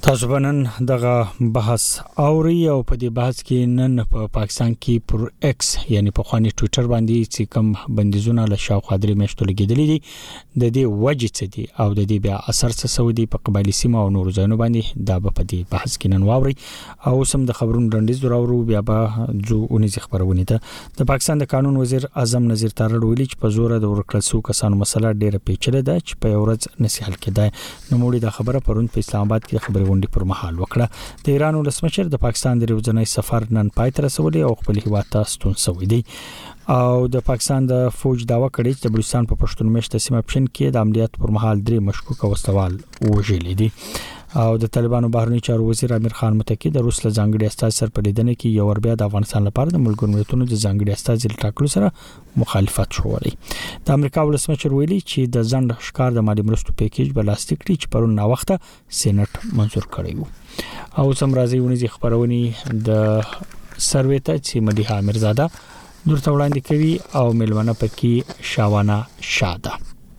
تاسو بنن دغه بحث اوري او په دې بحث کې نن په پا پاکستان کې پر ایکس یعنی په خواني ټوئیټر باندې چې کوم بندیزونه له شاوخوا درې میاشتو لګیدلې دي د دې وجه څه دي او د دې بیا اثر څه سعودي په قبایلی سیمه او نورو ځایونو باندې دا په دې بحث کې نن واوري او سم د خبرونو رندیز دراورو بیا به جو اونې خبرونه ده د پاکستان د قانون وزیر اعظم نذیر تارړ ویلي چې په زور د ورکړسو کسانو مسله ډیره پیچلې ده چې په ورځ نسی حل کېده نو موږ د خبره پرون په اسلام آباد کې خبري غونډې پر مهال وکړه د ایران ولسمشر د پاکستان د روزنۍ سفر نن پای ته رسولي او خپل هیواد ته ستون شوی دی او د پاکستان د فوج داوا کړی چې د بلوچستان په پښتون مېشته سیمه پښین کې د عملیات پر مهال درې مشکوک وسوال وژل دي او د طالبانو بهرنی چارو وزیر امیر خان متکی د روس له ځانګړي استاد سره په لیدنه کې یو ور بیا د افغانستان لپاره د ملګرو ملتونو د ځانګړي استاد ځل ټاکلو سره مخالفت شوړي د امریکا ولسمشر ویلي چې د ځند ښکار د مالی مرستو پیکیج بلاستیک لري چې پرون نا وخته سېنات منزور کړی وو او سم راځي ونی خبرونه د سروې ته چې مدیحه امیرزاده درته وړاندې کوي او ملونه پکې شاوانه شاده.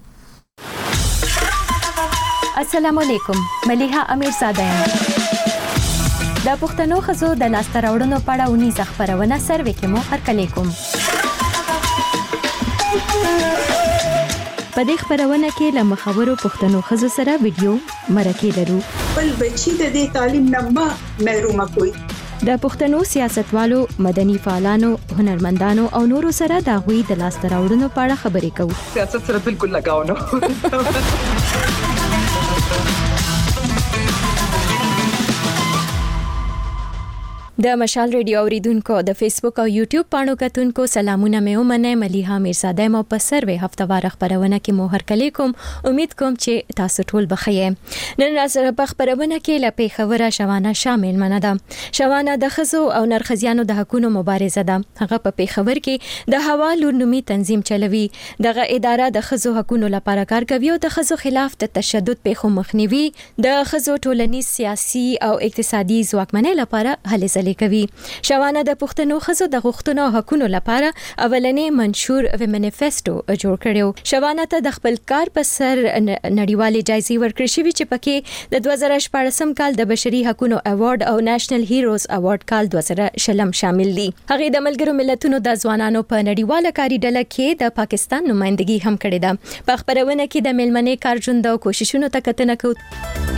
السلام علیکم، ملیحه امیرزاده یم. د پښتنو ښځو د لاسته راوړنو په اړه اونیزه خبرونه سروې کې مو هرکلی کوم. په دې خبرونه کې له مخورو پښتنو ښځو سره ویډیو مرکې لرو. بل بچی د دې تعلیم نه ما محروم کوي. د پښتنو سیاستوالو، مدني فعالانو، هنرمندانو او نورو سره د غوي د لاسته راوړنو په اړه خبرې کوو. سیاست سره بالکل لگاو نه. د مشال ریډیو اوریدونکو د فیسبوک او یوټیوب پاڼو کتونکو سلامونه مې ومنه. ملیحه امیرزاده مو په سروې هفتوار خبرونه کې مو هرکلی کوم. امید کوم چې تاسو ټول بخیر. نن راځه په خبرونه کې لپاره خبره شوانه شامل منه ده. شوانه د خزو او نرخزیانو د حقوقو مبارزه ده. هغه په پیښور کې د هوا لورنومي تنظیم چلوي. دغه اداره د خزو حقوقو لپاره کار کوي او د خزو خلاف د تشدد پیښو مخنیوي، د خزو ټولنیز، سیاسي او اقتصادي ځواکمنۍ لپاره هلې ځلې کوي. شوانه د پښتنو ښځو د غوښتنو او حقوقو لپاره اولنې منشور و منیفیسټو جوړ کړو. شوانه ته د خپل کار په سر نړیوالې جایزې ورکړې شوې چې پکې د دوه زره شپږم کال د بشري حقوقو ایوارډ او نېشنل هیروز ایوارډ کال دوه زره شلم شامل دي. هغه د ملګرو ملتونو د ځوانانو په نړیواله کاري ډله کې د پاکستان نمائندګي هم کړې ده. په خبرونه کې د ملمنې کارجوند او کوششونو ته کتنه کوو.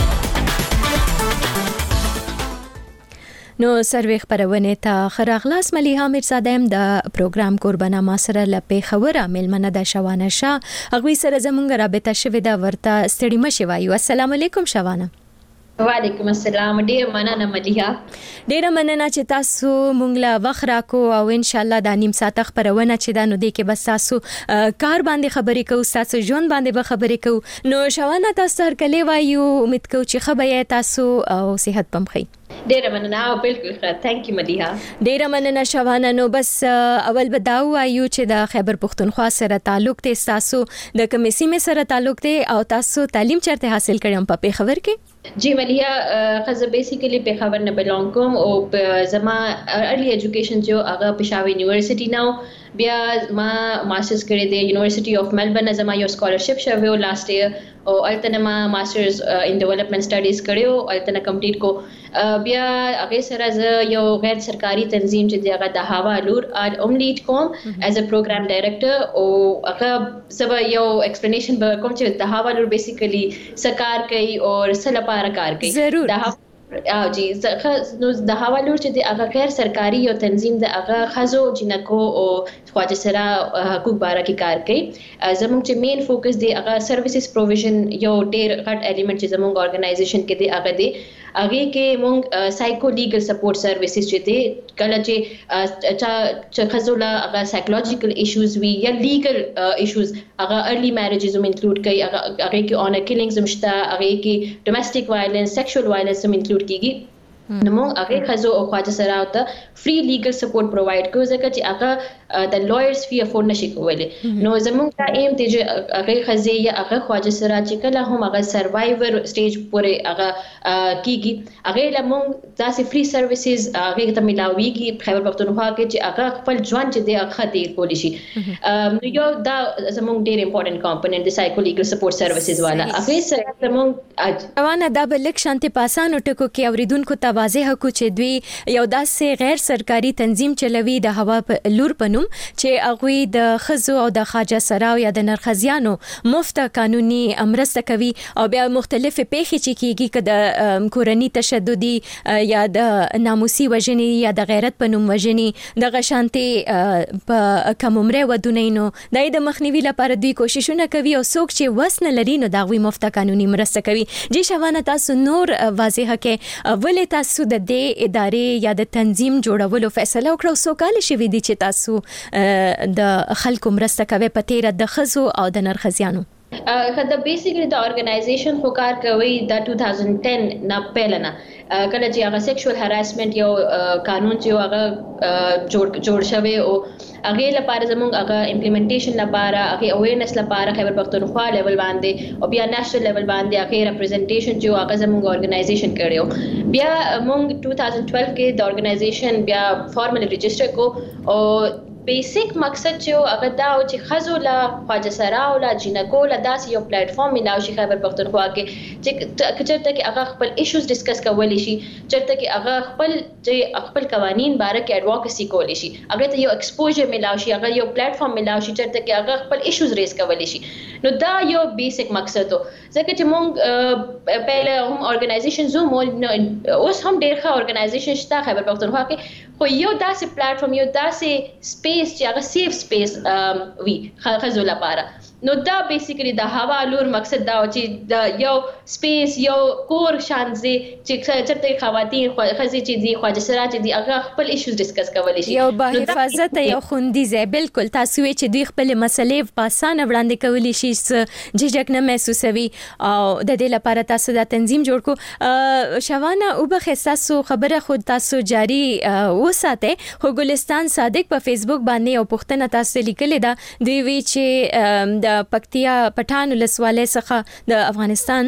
نو سروې خبرونه ته خراغلاس. ملیحه امیرزاده د پروګرام قربانه ما سره لپاره خبره ملمنه د شوانه شاه هغه سره زمونږ رابطه شوې ده. ورته ستړي مشه وایو. السلام علیکم شوانه. وعلیکم السلام. ډیر مننه ملیحه. ډیر مننه چې تاسو مونږ له وخت راکو او ان شاء الله د نیم ساعت خبرونه چې دا نو دی کې بس تاسو کار باندې خبرې کوو، تاسو ژوند باندې به خبرې کوو. نو شوانه تاسو هرکلی وایو. امید کوم چې خبره تاسو او صحت پم خي. ډیر مننه. بالکل ښه. ثانک یو ملیحه. ډیر مننه شوانه. نو بس اول به دا وایو چې د خیبر پښتونخوا سره تعلق ته تاسو د کومې سیمې سره تعلق ته او تاسو تعلیم چیرته حاصل کړم په پیښور کې؟ جی ملیحه، خزه بیسیکلی پیښور نه بلونګ کوم او زما ارلی ایجوکیشن جو هغه پېښور یونیورسيټي نو بیا ما ماسترز کړی دی یونیورسيټي اف ملبورن. زما یو سکالرشپ شوی و لاست ایئر او التنه ما ماسترز ان ډیولپمنٹ سټډیز کړیو التنه کمپلیټ کو. بیا هغه سره ز یو غیر سرکاري تنظیم چې هغه د هوا لور ام لیډ کوم ایز ا پروګرام ډایریکټر او هغه سبا یو ایکسپلینیشن به کوم چې د هوا لور بیسیکلی سکار کوي او سره لپاره کار کوي. ضرور. او جی نو د حوالو چې د هغه غیر سرکاري یو تنظیم د هغه خزو جنکو او خواجه سره حقوق باره کې کار کوي. زموږ چې مین فوکس دی هغه سرویسز پروویژن یو ډیر غټ الیمنٹ چې زموږ ارګنایزیشن کې دی هغه دی. هغه کې موږ سایکو لیګل سپورټ سرویسز چې دی کله چې چې خزولا هغه سایکولوژیکل ایشوز وی یا لیګل ایشوز هغه ارلی میریجز هم انکلود کوي. هغه هغه کې اونر کیلینګز هم شته. هغه کې ډومېسټک وایلنس، سیکشوال وایلنس هم انکلود کیږي. نو موږ هغه خزو او خواجه سراو ته فری لیګل سپورټ پروواید کوو ځکه چې هغه د لایرز فی افورد نشي کولای. نو زموږ دا ایم دی چې هغه خزي یا هغه خواجه سرا چې کله هم هغه سروایور سټیج پورې هغه کیږي هغه لمون داسې فری سرویسز هغه ته ملاويږي خیبر پختونخوا کې چې هغه خپل ژوند چې دی هغه تیر کولی شي. نو یو دا زموږ ډیر امپورټنت کمپوننت د سایکو لیګل سپورټ سرویسز والا هغه سره زموږ روانه دا بلک شانتي پاسانو ټکو کې اوریدونکو ته واضح کو چې دوی یو داسې غیر سرکاري تنظیم چلوي د هوا په لور پنوم چې هغه د خزو او د خواجه سراو یا د نرخزیانو مفت قانوني امرسته کوي او بیا مختلفه پیښې چې کیږي کده کورنی تشددي یا د ناموسي وژنې یا د غیرت پنوم وژنې د غشانتي په کوم عمره ودونینو دای د مخنیوي لپاره دوی کوششونه کوي او څوک چې وسنه لري نو دا غوي مفت قانوني مرسته کوي. جی شوانه تاسو نور واضح کې ولې تاسو د دې ادارې یا د تنظیم جوړولو فیصله وکړو سو کال شوی دي چې تاسو د خلکو مرسته کوي په تیر د خزو او د نرخزیانو؟ کله بیسیکلی د ارګنایزیشن خو کار کوي د two thousand ten نه پهلنه کله چې هغه سیکشوال هراسمنت یو قانون چې هغه جوړ جوړ شوی او هغه لپاره زموږ هغه امپلیمنټیشن لپاره هغه اویرنس لپاره خیبر پختونخوا لیول باندې او بیا نېشنل لیول باندې هغه ریپرزنټیشن چې هغه زموږ ارګنایزیشن کړو. بیا موږ two thousand twelve کې د ارګنایزیشن بیا فارملی ريجستر کو او بیسیک مقصد چې هغه دا او چې خزو لا خواجه سراو لا جنکو لا داسې یو پلیټ فارم ملاو شي خیبر پختونخوا کې چې چرته کې هغه خپل ایشوز ډیسکس کولی شي چرته کې هغه خپل چې خپل قوانین باره کې اډوکیسي کولی شي هغه ته یو ایکسپوژر ملاو شي هغه یو پلیټ فارم ملاو شي چرته کې هغه خپل ایشوز ریز کولی شي. نو دا یو بیسیک مقصد و ځکه چې مونږ پهله هم ارګنایزیشن زو مول اوس هم ډېر ښه ارګنایزیشن شته خیبر پختونخوا کې خو یو داسې پلیټ فارم یو داسې سپیس چې هغه سیف سپیس وي خزو لپاره. نو دا بیسیکلی د هوا لور مقصد دا چې د یو سپیس یو کور شانزي چې چرته خواتین خزي چې دی خواجه سرا چې دی هغه خپل ایشوز ډیسکس کولی شي. یو با حفاظت یو خوندي ځای بالکل تاسو چې دوی خپل مسلې په اسانه وړاندې کولی شي جهجک نه محسوسوي او د دې لپاره تاسو دا تنظیم جوړ کو. شوانه او به تاسو خبره خود تاسو جاری وساته خو ګلستان صادق په فیسبوک باندې او پښتنه تاسو لیکلې ده دوی وی چې د پکتیا پټان ولسوالۍ څخه د افغانستان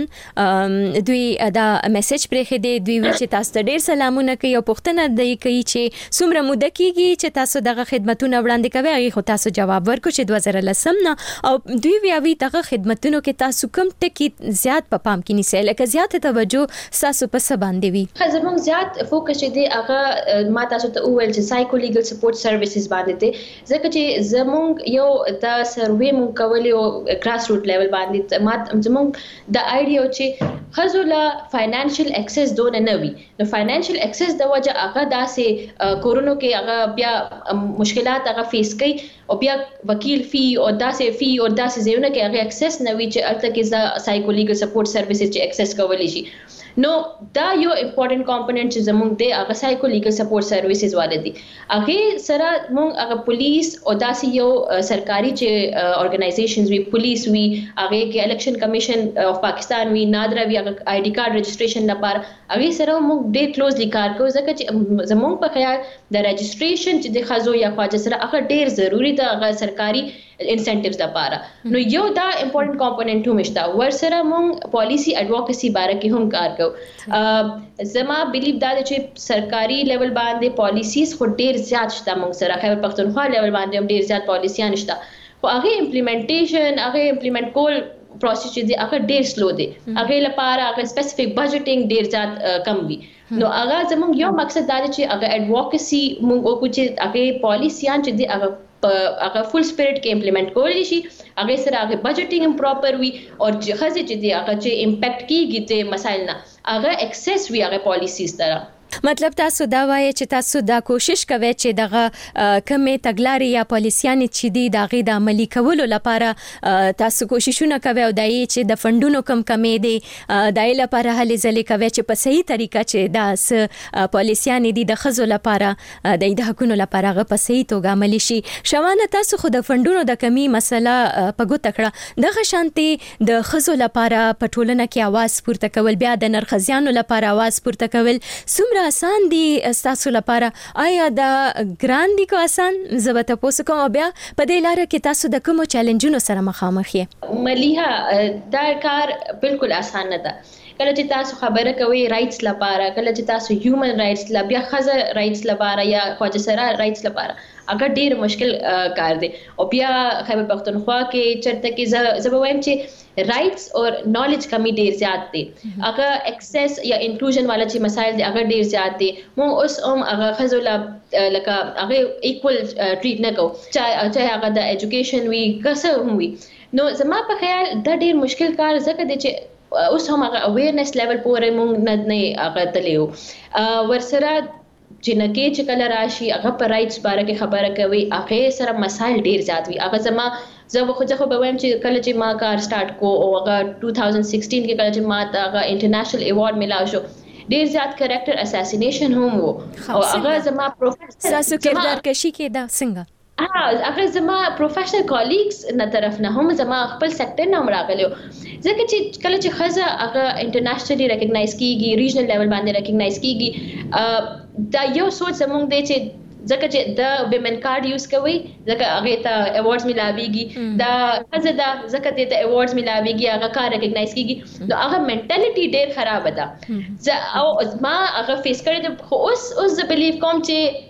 دوی دا میسج پرې دی دوی وی چې تاسو ډیر سلامونه کوي او پښتنه دی کوي چې څومره موده کیږي چې تاسو دغه خدماتونه وړاندې کوي هغه خو تاسو جواب ورکړو چې two thousand ten نه او دوی وی اوی دغه خدماتونو کې تاسو کوم ټکی زیات په پام کې نیسئ لکه زیات توجه تاسو په څه باندې وی؟ زموږ زیات فوکس دی هغه ما تاسو ته وویل چې سایکو لیګل سپورټ سرویسز باندې دی ځکه چې زموږ یو د سروې مونږ کولی او ګراس روټ لیول باندې ما زموږ د ایډیا چې خزو لا فاینانشل اکسس دونه نه وي نو فاینانشل اکسس د وجه هغه داسې کورونو کې هغه بیا مشکلات هغه فیس کوي او بیا وکیل فی او داسې فی او داسې ځایونه کې هغه اکسس نه وي چې الته کې سایکو لیګل سپورټ سرویسز چې اکسس کولی شي. نو دا یو امپورټنٹ کمپوننت چې زموږ دی هغه سایکو لیګل سپورټ سرویسز والے دي هغه سره موږ هغه پولیس او داسې یو سرکاري چې ارګنایزیشنز وی پولیس وی هغه کې الیکشن کمیشن اف پاکستان وی نادرا وی هغه آی ډی کارت رجسٹریشن لپاره هغه سره موږ ډېر کلوزلی کار کوو ځکه چې زموږ په خیال د رجسٹریشن چې د خزو یا خواجه سره هغه ډېر ضروری ده هغه سرکاري انسنټیوز لپاره نو یو دا امپورټنٹ کمپوننت هم شته ورسره موږ پالیسی اډوکیسي باره کې هم کار کوو. زما بیلیف دا چې سرکاري لیول باندې پالیسیز خو ډیر زیات شته موږ سره خیبر پختونخوا لیول باندې هم ډیر زیات پالیسیان شته خو هغه امپلیمنټیشن هغه امپلیمنٹ کول پروسیس چې دی هغه ډیر سلو دی هغه لپاره هغه سپیسیفیک بجټینګ ډیر زیات کم وي نو هغه زموږ یو مقصد دا چې هغه اډوکیسي موږ وکړو چې هغه پالیسیان چې دی هغه هغه فل سپیریټ کې امپلیمنٹ کولی شي هغه سره هغه بجټینګ هم پراپر وي او چې خزه چې دی هغه چې امپیکټ کیږي ته مسایل نه هغه ایکسس وي هغه پالیسیز سره. مطلب تاسو دا وایي چې تاسو دا کوشش کوئ چې دغه کمې تګلارې یا پالیسیانې چې دي د هغې د عملي کولو لپاره تاسو کوششونه کوئ او دا یې چې د فنډونو کم کمې دي د یې لپاره هلې ځلې کوئ چې په صحیح طریقه چې دا څه پالیسیانې دي د ښځو لپاره د یې د حقونو لپاره هغه په صحیح توګه عملي شي. شوانه تاسو خو د فنډونو د کمی مسله په ګوته کړه دغه شانتي د ښځو لپاره په ټولنه کې اواز پورته کول بیا د نرخزیانو لپاره اواز پورته کول څومره څومره آسان دي تاسو لپاره؟ آیا دا ګران دي که آسان؟ زه به تاسو کوم بیا په دې لار کې تاسو د کوم چیلنجونو سره مخامخ یې؟ ملیحه دا کار بالکل آسان نه ده. کله چې تاسو خبره کوي رائټس لپاره، کله چې تاسو هیومن رائټس لا بیا خزه رائټس لپاره یا خواجه سرا رائټس لپاره هغه ډیر مشکل کار دی. او بیا خیبر پختونخوا کې چرته کې زه وایم چې رائټس او نالج کمی ډیر زیات دی. هغه ایکسس یا انکلوژن والا چې مسایل دي هغه ډیر زیات دي. مو اوس هم هغه خزولا لکه هغه ایکوال ټریټ نه کو، چاهه هغه د ایجوکیشن وی کسه هم وی. نو زما په خیال دا ډیر مشکل کار زکه دی چې اوس هم هغه اویرنس لیول پورې مونږ نه نه هغه تلیو. ورسره جنکه چې کله راشي هغه پر رائټس باره کې خبره کوي، هغه سره مسایل ډیر زیات وي. هغه زما زه خو ځکه به وایم چې کله چې ما کار سٹارټ کو او هغه دوه هزار شپږ کې کله چې ما هغه انټرنیشنل ایوارډ ملاو شو، ډیر زیات کریکټر اساسینیشن هم وو. او هغه زما پروفیسر تاسو کردار کشي کې دا څنګه؟ ها هغه زما پروفیشنل کالیګز نه طرف نه هم زما خپل سېکټر نه راغلیو. ځکه چې کله چې خزه هغه انټرنیشنلی ریکګنایز کیږي، ریجنل لیول باندې ریکګنایز کیږي، دا یو سوچ زموږ دی چې ځکه چې د ویمن کارت یوز کوي ځکه هغه ته ایوارډز ملاويږي، دا خزه دا ځکه ته ایوارډز ملاويږي، هغه کار ریکګنایز کیږي. نو هغه منټالیټي ډیر خراب ده. او ما هغه فیس کړی د خو اوس اوس زه بلیو کوم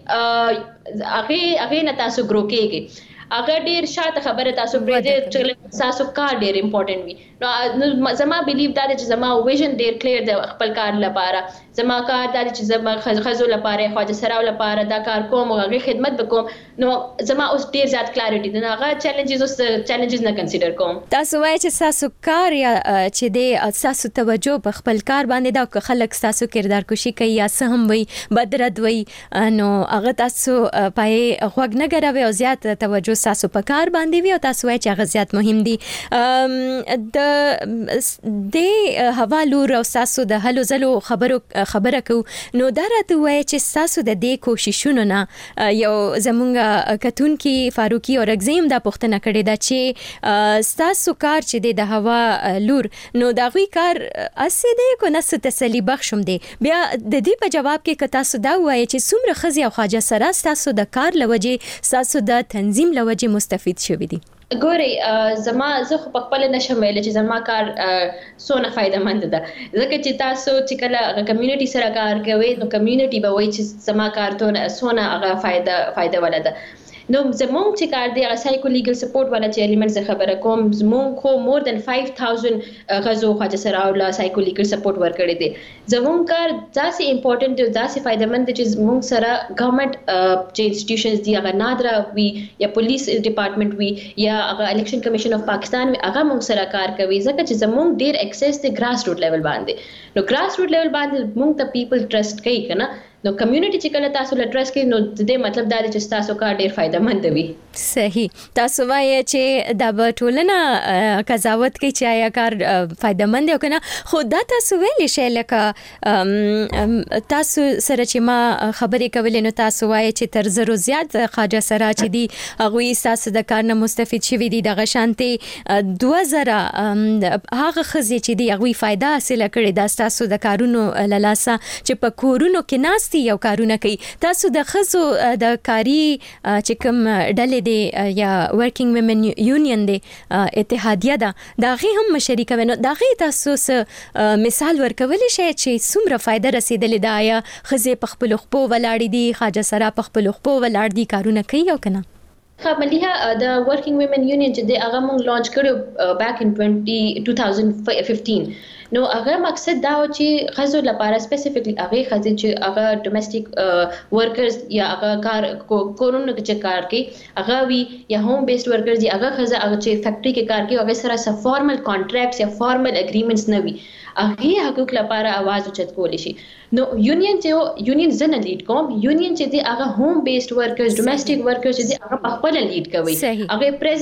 چې هغه هغه نه تاسو ګرو کېږي. هغه ډیر شاته خبره تاسو پرې دې چې تاسو کار ډیر امپورټنت وي. نو زما بلیو دا چې زما ویژن ډیر کلیر دی خپل کار لپاره. زما کار دا چې زما خزو لپاره خواجه سراو لپاره دا کار کوم او هغه خدمت وکوم. نو زما اوس ډیر زیات کلاریټي ده. هغه چیلنجز اوس چیلنجز نه کنسیډر کوم. تاسو وایي چې تاسو کار یا چې دې تاسو توجه په خپل کار باندې دا که خلک تاسو کردار کوشي کوي یا څه هم وي بدرد وي، نو هغه تاسو پای غوږ نه ګروي او زیات توجه تاسو په کار باندې وي او تاسو وایي چې هغه زیات مهم دي. د د حوالو او تاسو د هلو زلو خبرو خبره کو، نو دا راته وایي چې تاسو د دې کوششونو نه یو زمونږ کتونکي فاروقي او رغزیم دا پوښتنه کړې ده چې تاسو کار چې د هوا لور نو دا غوي کار اسې دی کو نه تسلی بخښم دی. بیا د دې په جواب کې که تاسو دا وایي چې څومره خزي او خواجه سره تاسو د کار لوجه تاسو د تنظیم لوجه مستفید شوي دي؟ ګوري زما زه خو په خپل نشم ویل چې زما کار سونه فائدہ مند ده. ځکه چې تاسو چې کله کمیونټي سره کار کوئ نو کمیونټي به وایي چې زما کار ته سونه هغه فائدہ فائدہ ولا ده. نو زموږ چې کار دی هغه سایکو لیګل سپورټ والا چې الیمنټ زه خبره کوم، زموږ خو مور دن five thousand غزو خواجه سراو لا سایکو لیګل سپورټ ورکړی دی. زموږ کار داسې امپورټنت دی، داسې فائدمند دی چې زموږ سره ګورنمنت چې انسټیټیوشنز دی هغه نادرا وي یا پولیس ډپارټمنټ وي یا هغه الیکشن کمیشن اف پاکستان وي، هغه موږ سره کار کوي ځکه چې زموږ ډیر ایکسس دی ګراس روټ لیول باندې. نو ګراس روټ لیول باندې موږ ته پیپل ټرست کوي کنه. نو کمیونټي چې کله تاسو له ټرست کې نو د دې مطلب دا دی چې تاسو کار ډیر فائدہ مند وي. صحیح. تاسو وایي چې دا به ټولنه قضاوت کوي چې آیا کار فائدہ مند او کنه، خو دا تاسو ویلی شئ لکه تاسو سره چې ما خبرې کولې نو تاسو وایي چې تر زرو زیات خواجه سره چې دی هغوی تاسو د کار نه مستفید شوي دي. دغه شانتې دوه زره هغه ښځې چې دی هغوی فائدہ حاصله کړې ده ستاسو د کارونو له لاسه چې په کورونو کې ناست یو کارونه کوي. تاسو د خزو د کاری چې کوم ډلې دی یا ورکینګ ویمن یونین دی اتحادیه ده دا غي هم مشري کوي، نو دا غي تاسو مثال ورکولی شي چې څومره فائدہ رسیدلې ده؟ یا خزه په خپل خپو ولاړې دي، خواجه سره په خپل خپو ولاړ دي، کارونه کوي او کنه؟ خا مليها د ورکینګ ویمن یونین چې د هغه مونږ لانچ کړو بیک ان two thousand fifteen. نو هغه مقصد دا و چې خزو لپاره سپیسیفیکلی هغه خزې چې هغه ډومېسټک ورکرز یا هغه کار کورونو کې کار کوي هغه وی یا هوم بیسډ ورکرز دی، هغه خزه هغه چې فیکټری کې کار کوي هغه سره سره فارمل کانټریکټس یا فارمل اګریمنټس نه وي، هغه حقوق لپاره आवाज اوچت کولی شي. نو یونین چې یونین زنه لیډ کوم، یونین چې دی هغه هوم بیسډ ورکرز ډومېسټک ورکرز چې دی هغه په خپل لیډ کوي، هغه پریزیډنټ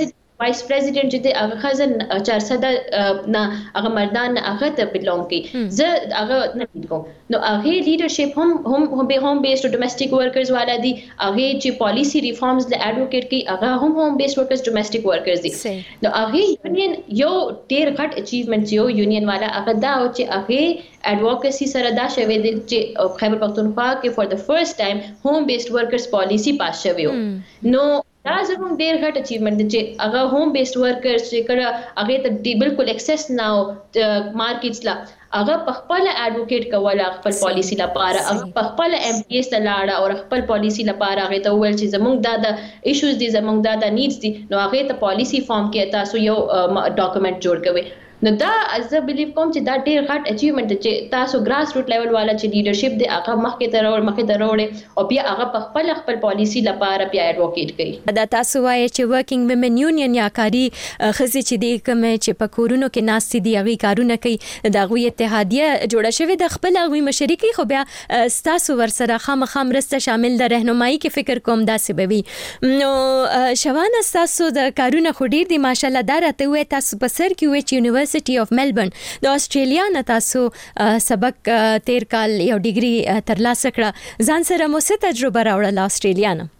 وایس پریزیډنټ چې د هغه خزن چارسده نه هغه مردان هغه ته بلونګ کی زه هغه نه کوم نو هغه لیډرشپ هم هم به هم بیسډ ډومېسټک ورکرز والا دي هغه چې پالیسی ریفارمز له اډوکیټ کی هغه هم هم بیسډ ورکرز ډومېسټک ورکرز دي نو هغه یونین یو ډیر غټ اچیومنت یو یونین والا هغه دا او چې هغه اډوکیسي سره دا شوی دی چې خیبر پختونخوا کې فور د فرست ټایم هوم بیسډ ورکرز پالیسی پاس شوی نو دا زموږ ډیر غټ اچیومنت دی چې هغه هوم بیسډ ورکرز چې کړه هغه ته بالکل اکسس ناو مارکیټس لا هغه په خپل اډوکیټ کوله خپل پالیسی لپاره هغه په خپل ایم پی ایس ته لاړه او خپل پالیسی لپاره هغه ته ویل چې زموږ دا د ایشوز دي زموږ دا د نیډز دي نو هغه ته پالیسی فارم کې تاسو یو ډاکومېنټ جوړ کوئ نو دا از بلیو کوم چې دا ډیر غټ اچیومنت چې تاسو ګراس روټ لیول والا چې لیډرشپ دی هغه مخکې ته راوړ مخکې ته راوړي او بیا هغه په خپل خپل پالیسی لپاره بیا اډوکیټ کوي دا تاسو وایي چې ورکینګ ویمن یونین یا کاری خزي چې دی کوم چې په کورونو کې ناستې دی هغه کارونه کوي دا غوي اتحادیه جوړه شوې د خپل غوي مشرکی خو بیا تاسو ورسره خامخا مرسته شامل د رهنمایي کې فکر کوم داسې بوي نو شوانه تاسو د کارونه خو ډیر دی ماشالله دا راته وې تاسو په سر کې وې چې یونیورسيټي اف ملبورن د استرالیا نه تاسو سبق تیر کال یو ډیګري ترلاسه کړه ځان سره مو څه تجربه راوړله استرالیا نه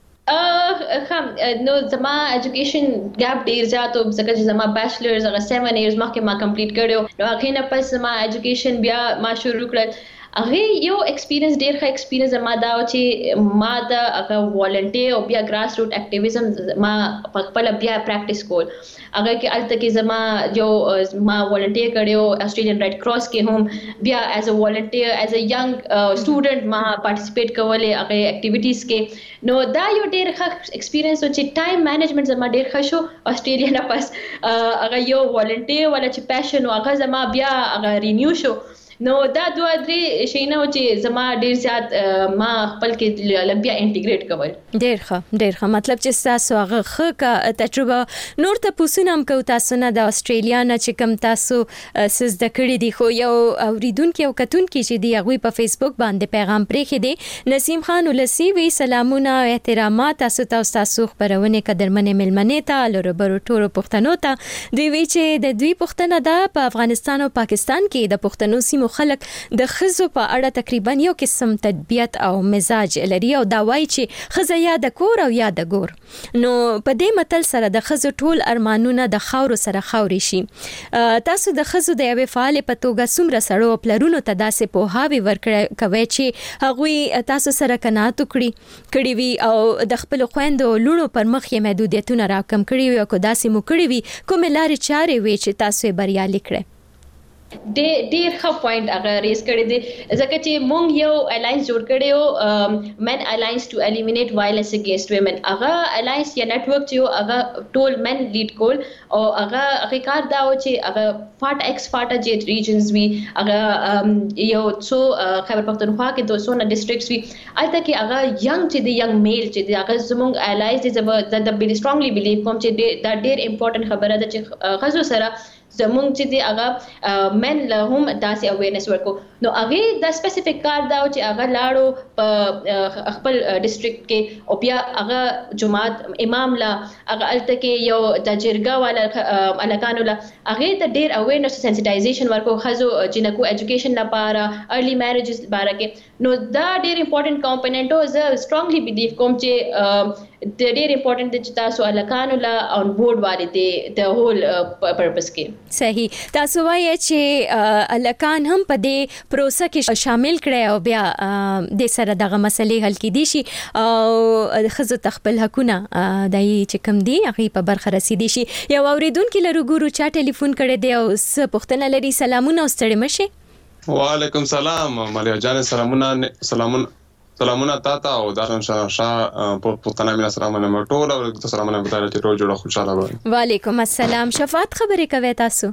هم نو زما ایجوکیشن ګاپ ډیر زیات او ځکه چې زما بیچلرز هغه سیون ایئرز مخکې ما کمپلیټ کړو نو هغه نه پس ما ایجوکیشن بیا ما شروع کړل هغه یو ایکسپیرینس ډیر ښه ایکسپیرینس زما دا چې ما د هغه والنټیر او بیا ګراس روټ اکټیویزم ما په خپل بیا پریکټیس کول هغه کې الته کې زما جو ما والنټیر کړو استریلیان ریډ کراس کې هم بیا ایز ا والنټیر ایز ا ینګ سټوډنټ ما پارټیسپیټ کولې هغه اکټیویټیز کې نو دا یو ډیر ښه ایکسپیرینس او چې ټایم مینجمنت زما ډیر ښه شو استرالیا نه پس هغه یو والنټیر ولا چې پېشن هغه زما بیا هغه رینیو شو نو دا دوه درې شیونه چې زما ډیر زیات ما خپل کې لمبیا انټیګریټ کول ډیر ښه ډیر ښه مطلب چې تاسو هغه ښه کا تجربه نور ته پوښتنه هم کو تاسو نه د استرالیا نه چې کوم تاسو سز د کړی دی خو یو اوریدونکو او کتونکو چې دی هغه په فیسبوک باندې پیغام پرې خېده نسیم خان ولسی وی سلامونه او احترامات تاسو ته تاسو خبرونه قدرمنه ملمنه ته لوربرو ټورو پښتنو ته دی وی چې د دوی پښتنه ده په افغانستان او پاکستان کې د پښتنو سیمو خلک د خزو په اړه تقریبا یو قسم تطبیعت او مزاج لري او دا وایي چې خزه یا د کور او یا د ګور نو په دې متل سره د خزو ټول ارمانونه د خاور سره خاوري شي تاسو د خزو د یوې فعال په توګه څومره سړو پلرونو ته داسې په هاوی ورکړی کوي چې هغه تاسو سره قناعت وکړي کړي وي او د خپل خويندو لونو پر مخ یې محدودیتونه راکم کړي وي او کو داسې مو کړي وي کوم لارې چارې وي چې تاسو یې بریالي کړئ ډېر ډېر ښه پوینټ هغه ریز کړی دی ځکه چې مونږ یو الاینس جوړ کړی مین الاینس ټو الیمینیټ وایلنس اگینسټ ویمن هغه الاینس یا نیټورک چې هغه ټول مین لیډ کول او هغه هغه کار دا و چې هغه فاټ ایکس فاټا جیټ ریجنز وی هغه یو څو خیبر پختونخوا کې دوه سوه ډیسټریکټس وی الته کې هغه ینګ چې دی ینګ میل چې دی هغه زمونږ الایز دی د د بیلی سترونګلی بیلیو کوم چې دا ډېر امپورټنت خبره ده چې غزو سره زمونږ چې دی هغه مین له هم داسې اویرنس ورکو نو هغه د سپیسیفیک کار دا چې هغه لاړو په خپل ډیسټریکټ کې او بیا هغه جماعت امام لا هغه الته کې یو د جرګه والا الکانو لا هغه د ډیر اویرنس سنسټایزیشن ورکو خزو جنکو ایجوکیشن لپاره ارلی میریجز لپاره کې نو دا ډیر امپورټنت کمپوننت او زه سترونګلی بلیو کوم چې د ډیر امپورټنت چې تاسو الکانو لا اون بورډ والي دي د هول پرپس کې صحیح تاسو وایي چې الکان هم په دې پروسه کې شامل کړي او بیا د سره دغه مسلې حل کړي شي او خزو تخپل حقونه دای چې کم دي هغه په برخه رسیدي شي یو اوریدونکو لرو ګورو چا ټلیفون کړي دی او س پښتنه لري سلامونه ستړي مشه وعلیکم سلام ملیا جان سلامونه سلامونه سلامونه تاته او دارن شاه شاه پښتنه مینا سلامونه ټول او سلامونه بتاله چې ټول جوړه خوشاله وي وعلیکم السلام شفاعت خبرې کوي تاسو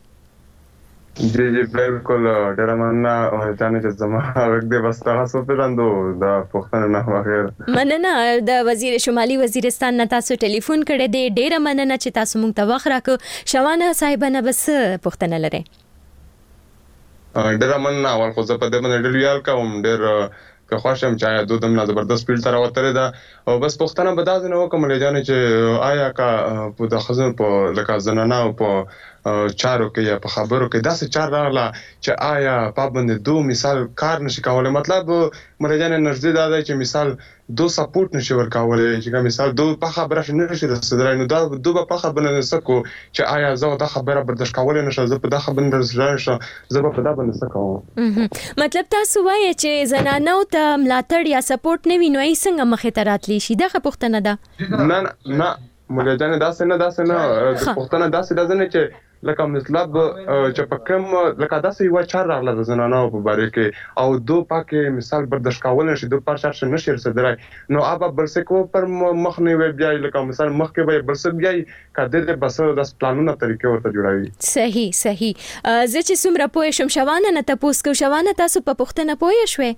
جی جی بالکل ډیر مننه او ځان چې زما وخت دی بس تاسو په لاندو د پښتنه نه واخیر مننه د وزیر شمالي وزیرستان نه تاسو ټلیفون کړی دی ډیر مننه چې تاسو مونږ ته وخت راکړ شوانه صاحبانه بس پښتنه لري ډیر مننه ورکو زه په دې باندې ډیر یال کوم ډیر که خوښم چې آیا دوی دمنه زبردست فیلډ تر وتره ده او بس پښتنه بداز نه وکم لجانې چې آیا کا په د خزن په لکه زنانه او په چارو کې یا په خبرو کې داسې چار راغله چې آیا پابند دو مثال کار نشي کولای مطلب مرجان نږدې دا دی چې مثال دو سپورټ نشي ورکولای چې مثال دو په خبره نشي رسیدلای نو دا دو په خبره نه سکو چې آیا زه دا خبره برداشت کولای نشم زه په دا خبره برداشت نشم زه په دا باندې سکو مطلب تاسو وایي چې زنانو ته ملاتړ یا سپورټ نه ویني څنګه مخې ته راتلی شي دا پوښتنه ده نه نه مرجان داسې نه داسې نه پوښتنه داسې ده نه چې لکه مطلب چې په کوم لکه داسې یو چار راغله د زنانو په باره کې او دو پاکه مثال برداشت کول نشي دو پر شرط نشي رسیدلای نو ابا بلسه کو پر مخ نه وی بیا لکه مثال مخ کې به بلسه بیا کده بس د پلانونو طریقې ورته جوړوي صحیح صحیح زه چې څومره پوه شم شوانه نه تاسو کو شوانه تاسو په پښتنه پوه شوي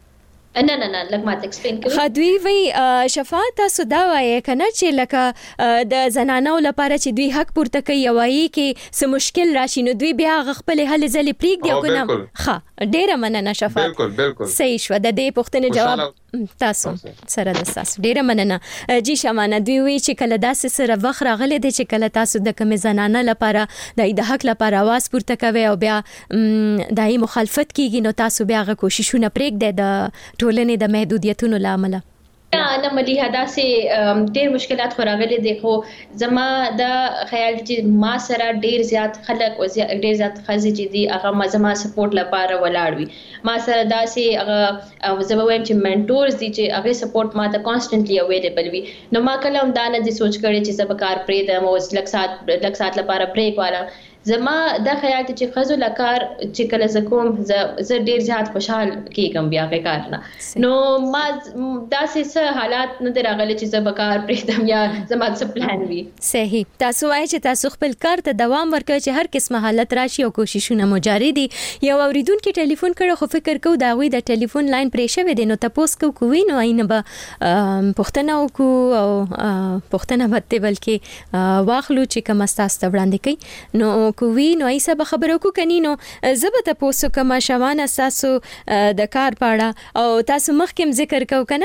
نه نه نه لکه ماته ایکسپلین کوي خدوی وی شفاعت تاسو دا وایي کنه چې لکه د زنانو لپاره چې دوی حق پورته کوي وایي کې څه مشکل راشي نو دوی بیا خپل حل ځلې پریک دی کنه ښه ډیره مننه شفاعت بالکل بالکل صحیح شو د دې پوښتنې جواب تاسو سره د تاسو ډیره مننه جی شمانه دوی وی چې کله داسې سره وخت راغلی دی چې کله تاسو د کوم زنانه لپاره د حق لپاره आवाज پورته کوي او بیا دای مخالفت کیږي نو تاسو بیا غو کوششونه پریک دی د ټولنې د محدودیتونو لامل انا ملي هدا سي ډېر مشکلات خوراغلي دي خو زما د خیال چې ما سره ډېر زیات خلک او ډېر زیات خزي چې دي هغه ما زما سپورټ لپاره ولاړوي ما سره دا سي هغه زما وایم چې منټورز دي چې هغه سپورټ ما ته کانستنټلی اویلیبل وي نو ما کله هم دا نه دي سوچ کړی چې زما کار پرې د مو لک سات لک سات لپاره بریک والا زما دا خیال چې خزو لکار چې کله زکوم ز ډیر زیات خوشحال کیږم بیا کې کار نه نو ما دا څه حالات نه دراغله چې زما کار پرېدم یا زما څه پلان وي صحیح تاسو وایي چې تاسو خپل کار ته دوام ورکړئ چې هر قسمه حالت راشي او کوششونه مو جاری دي یو اوریدونکو ټلیفون کړه خو فکر کو دا وی د ټلیفون لاین پرې شوی دی نو تاسو کو کوی نو اينه به پښتنه وکړو او پښتنه به بلکې واخلو چې کوم تاسو وړاندې کوي نو کوي نو ایسه به خبرو کو کني نو زبه تاسو کوم شوانه تاسو د کار پاړه او تاسو مخکې ذکر کو کنه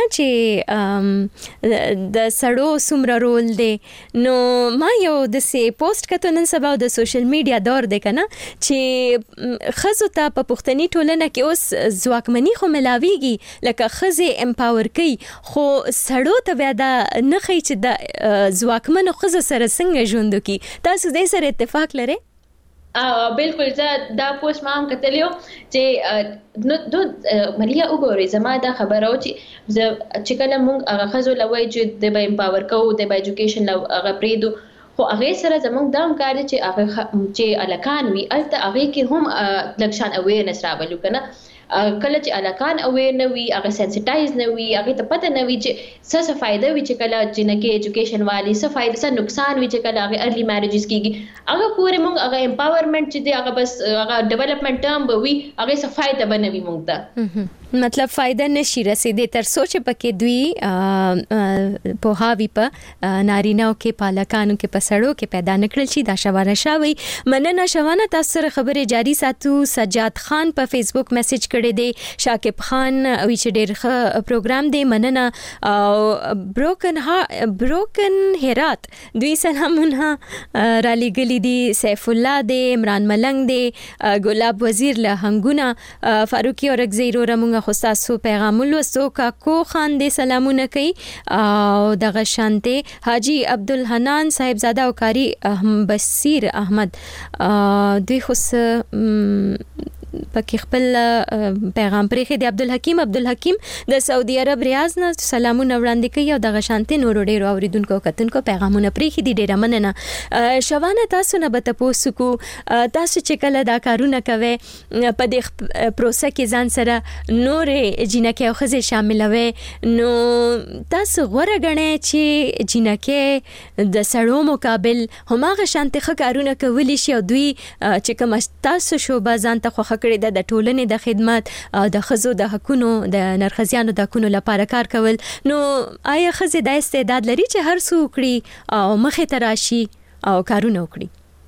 چې د سړو سمره رول دی نو ما یو د سي پوسټ کته نن سبا د سوشل میډیا دور دی کنه چې خزو ته په پښتني ټولنه کې اوس ځواکمني خو ملاويږي لکه خزه امپاور کوي خو سړو ته بیا دا نه خي چې د ځواکمنو خزه سره څنګه ژوند کوي تاسو دې سره اتفاق لرئ ا بالکل دا دا پوسټ ما هم کتلیو چې نو دو ملیا وګورئ زما دا خبره او چې چې کله موږ هغه خزو لوي چې د به امپاور کوو د به ایجوکیشن هغه پریدو خو هغه سره زموږ دا هم کار چې هغه چې الکان وی الته هغه کې هم لکشان اویرنس راولو کنه کله چې الکان اویر نه وي هغه سنسټایز نه وي هغه ته پته نه وي چې څه څه فائدہ وي چې کله جنکه ایجوکیشن والی څه فائدہ څه نقصان وي چې کله هغه ارلی میریجز کیږي هغه پورې موږ هغه امپاورمنت چې دی هغه بس هغه ډیولپمنٹ ټرم به وي هغه څه فائدہ بنوي موږ ته مطلب فائدہ نشي رسیدې تر سوچ پکې دوی په هاوی په نارینهو کې پالکانو کې پسړو کې پیدا نکړل شي دا شوانه شاوي مننه شوانه تاسو سره خبره جاری ساتو سجاد خان په فیسبوک میسج کړی دی شاکب خان وی چې ډېر ښه پروګرام دی مننه او بروکن ها بروکن هرات دوی سلامونه را لګلی دي سیف الله دی عمران ملنګ دی ګلاب وزیر له هنګونه فاروقي اورګزیرو رمغه خو تاسو پیغام ولوستو کا کو خان دې سلامونه کوي او دغه شانته حاجی عبدالحنان صاحبزاده او کاری بصیر احمد دوی خو پکې خپل پیغام پرې دی عبدالحکیم عبدالحکیم د سعودي عرب ریاض نه سلامونه وړاندې کوي او دغه شانته نور ډېر اوریدونکو کتونکو پیغامونه پرې دي ډېر مننه شوانه تاسو نه به تاسو کو تاسو چې کله دا کارونه کوي په دې پروسه کې ځان سره نورې جنکه او خزه شاملوي نو تاسو غوړه غنئ چې جنکه د سړو مقابل هماغه شانته ښکارونه کولی شي او دوی چې کوم تاسو شو بازان ته خو کړی د ټولنې د خدمت د خزو د حقونو د نرخزیانو د حقونو لپاره کار کول نو آیا خزه د استعداد لري چې هر څو کړي او مخه تراشي او کارونه وکړي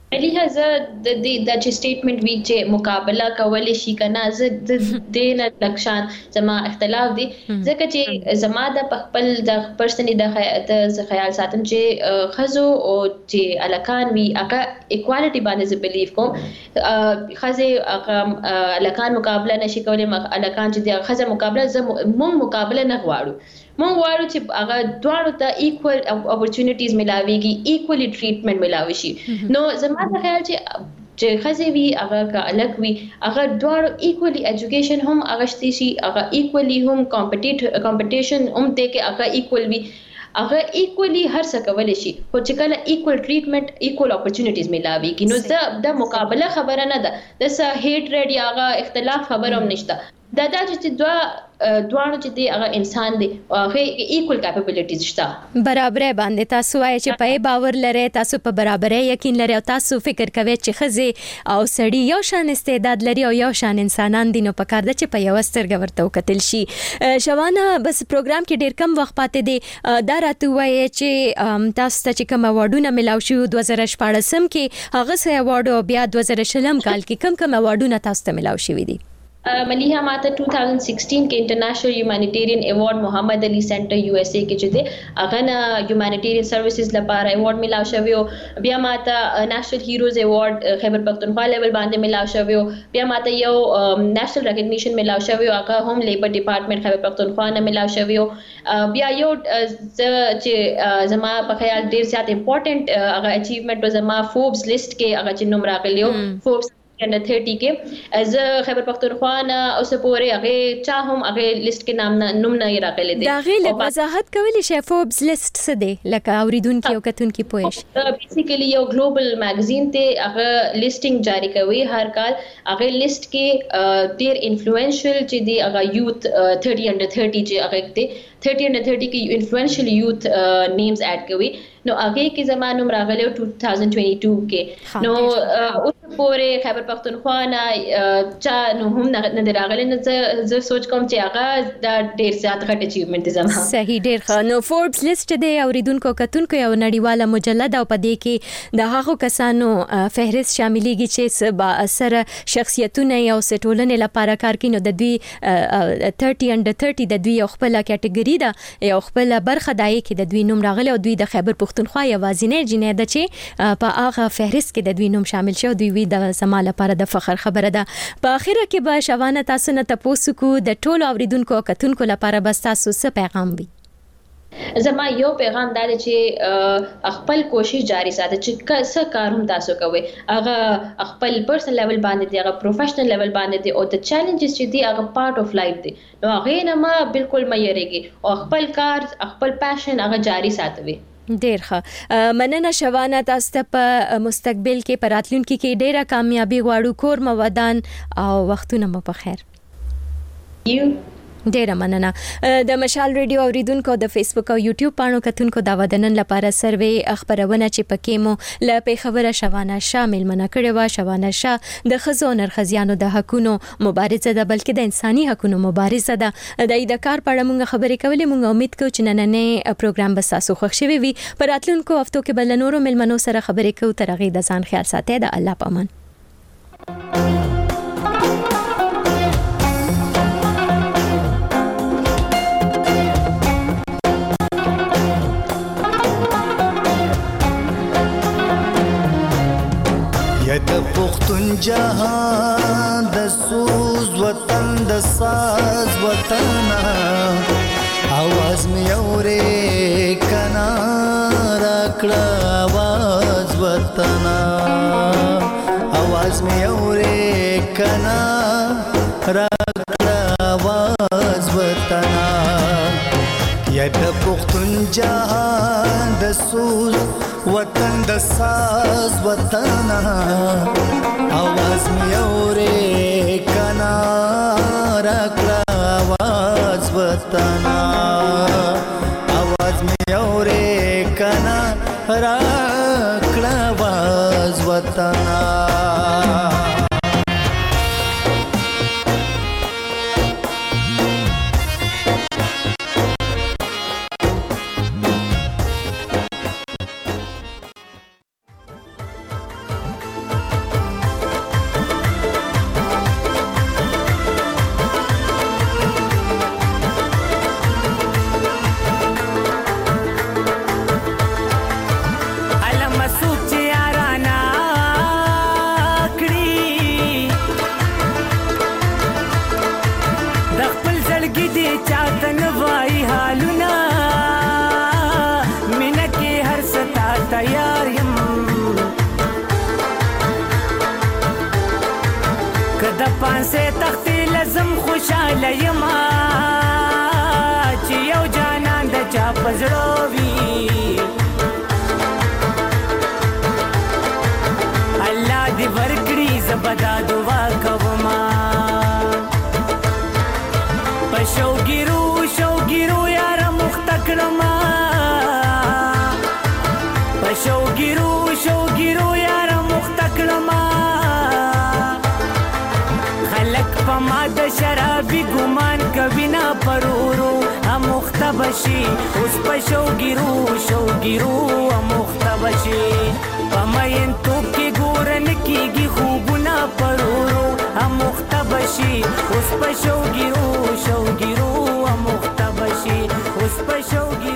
علي هزه د دې د سټیټمنټ وی چې مقابله کول شي کنه زه د دې نه لکشان زما اختلاف دي ځکه چې زما د خپل د پرسنلي د خیال ساتم چې خزو او چې الکان وی اګه ایکوالټي باندې زه بلیف کوم خزه اګه الکان مقابله نشي کولای الکان چې د خزه مقابله زه مونږ مقابله نه غواړو مونږ غواړو چې هغه دواړو ته ایکوال اپورچونټیز ملاويږي ایکوالي ټریټمنټ ملاوي شي نو زما د خیال چې چې خزه وی هغه کا الګ وی هغه دواړو ایکوالي ایجوکیشن هم هغه شتي شي هغه ایکوالي هم کمپټیټ کمپټیشن هم ته کې هغه ایکوال وی هغه ایکوالي هر څه کولای شي خو چې کله ایکوال ټریټمنټ ایکوال اپورچونټیز ملاويږي نو دا د مقابله خبره نه ده د څه هیټ ریډ یا هغه اختلاف خبره هم نشته دا دا چې دوا دوانو چې دی هغه انسان دی هغه ایکوال کیپابیلیټیز شته برابرۍ باندې تاسو وایي چې په باور لري تاسو په برابرۍ یقین لري او تاسو فکر کوئ چې خزه او سړی یو شان استعداد لري او یو شان انسانان دي نو په کار ده چې په یو سترګه ورته وکتل شي شوانه بس پروګرام کې ډیر کم وخت پاتې دی دا راته وایي چې تاسو ته چې کوم اوارډونه ملاو شو دوه زره شپاړس کې هغه سه اوارډ بیا دوه زره شلم کال کې کم کم اوارډونه تاسو ته ملاو شوي دي ملیحه ماته two thousand sixteen کې انټرنیشنل هیومانیټیرین ایوارډ محمد علي سنټر یو اس اے کې چې دی هغه نه هیومانیټیرین سرویسز لپاره ایوارډ ملاو شوی او بیا ماته نېشنل هیروز ایوارډ خیبر پختونخوا لیول باندې ملاو شوی او بیا ماته یو نېشنل ریکګنیشن ملاو شوی او هغه هم لیبر ډپارټمنټ خیبر پختونخوا نه ملاو شوی او بیا یو چې زما په خیال ډیر زیات امپورټنٹ هغه اچیومنٹ زما فوربس لیست کې هغه چې نوم راغلیو فوربس under thirty کې از خیبر پختونخوا نه اوس پورې هغه چا هم هغه لیست کې نام نه نوم نه راغلی دی دا غیله وضاحت کولی شي فوربس لیست څه دی لکه اوریدونکو او کتونکو پوهش بیسیکلی یو ګلوبل میگزین ته هغه لیسټینګ جاری کوي هر کال هغه لیست کې ډیر انفلوئنشل چې دی هغه یوث thirty under thirty چې هغه ته thirty under thirty کې انفلوئنشل یوث نیمز اډ کوي نو هغه کې زمانوم راغلی two thousand twenty-two کې نو اوس پورې خیبر پختونخوا نه چا نو هم نه راغلی نه زه سوچ کوم چې هغه دا ډیر زیات غټ اچیومنت دی زما صحیح ډیر ښه نو فوربس لیست دی اوریدونکو کتونکو یو نړیواله مجله او په دې کې د هغو کسانو فهرست شاملېږي چې با اثر شخصیتونه یو سټولنې لپاره کار کوي نو د دوی thirty under thirty د دوی یو خپل کټګوري ده یو خپل برخه دای کې د دوی نوم راغلی او دوی د خیبر پختونخوا یوازینی جنې ده چې په هغه فهرست کې د دوی نوم شامل شو دوی د زما لپاره د فخر خبره ده په اخره کې به شوانه تاسو نه تاسو کو د ټولو اوریدونکو کتونکو لپاره بس تاسو څه پیغام وي زما یو پیغام دا چې خپل کوشش جاری ساتئ چې څه کار هم تاسو کوئ هغه خپل پرسنل لیول باندې دی هغه پروفیشنل لیول باندې دی او د چیلنجز چې دی هغه پارت اف لایف دی نو هغه نه ما بالکل مې یریږي او خپل کار خپل پاشن هغه جاری ساتئ ډیر ښه مننه شوانه تاسو ته په مستقبل کې پراتلونکو کې ډیره کامیابی غواړو کور مو ودان او وختونه مو په خیر یو ډیره مننه د مشال ریډیو اوریدونکو د فیسبوک او یوټیوب پاڼو کتونکو دا ودنن لپاره سروي خبرونه چې پکې مو ل په خبره شوانه شامل منه کړي وا شوانه شاه د خزو نرخزیانو د حقونو مبارزه ده بلکې د انساني حقونو مبارزه ده د دې کار په اړه موږ خبرې کولې موږ امید کوو چې نننې پروګرام به تاسو خوښ شوي وي پر راتلونکو هفتو کې بل نورو ملمنو سره خبرې کوو تر هغه د ځان خیال ساتئ د الله پامان د پختون جهان د سوز وطن د ساز وطن आवाज می اورې کنا راکړه आवाज وطن आवाज می اورې کنا راکړه आवाज وطن یا د پختون جهان د سوز وطن د ساز وطن आवाज می اورې کنا راکړه आवाज وطن आवाज می اورې کنا راکړه आवाज وطن پانسه تختې لازم خوشاله یما چې یو جانان د چا پزړو وي الله دې ورکړي زبدا دعا کوما پښو ګیرو شو ګیرو یار مختکړما پښو ګیرو شو ګیرو یار مختکړما خلق پما د شرابي ګمان کوي نه پرورو مختبشي اوس پښو ګیرو شو ګیرو مختبشي پماین تو کې ګورن کېږي خوبونه پرورو مختبشي اوس پښو ګیرو شو ګیرو مختبشي اوس پښو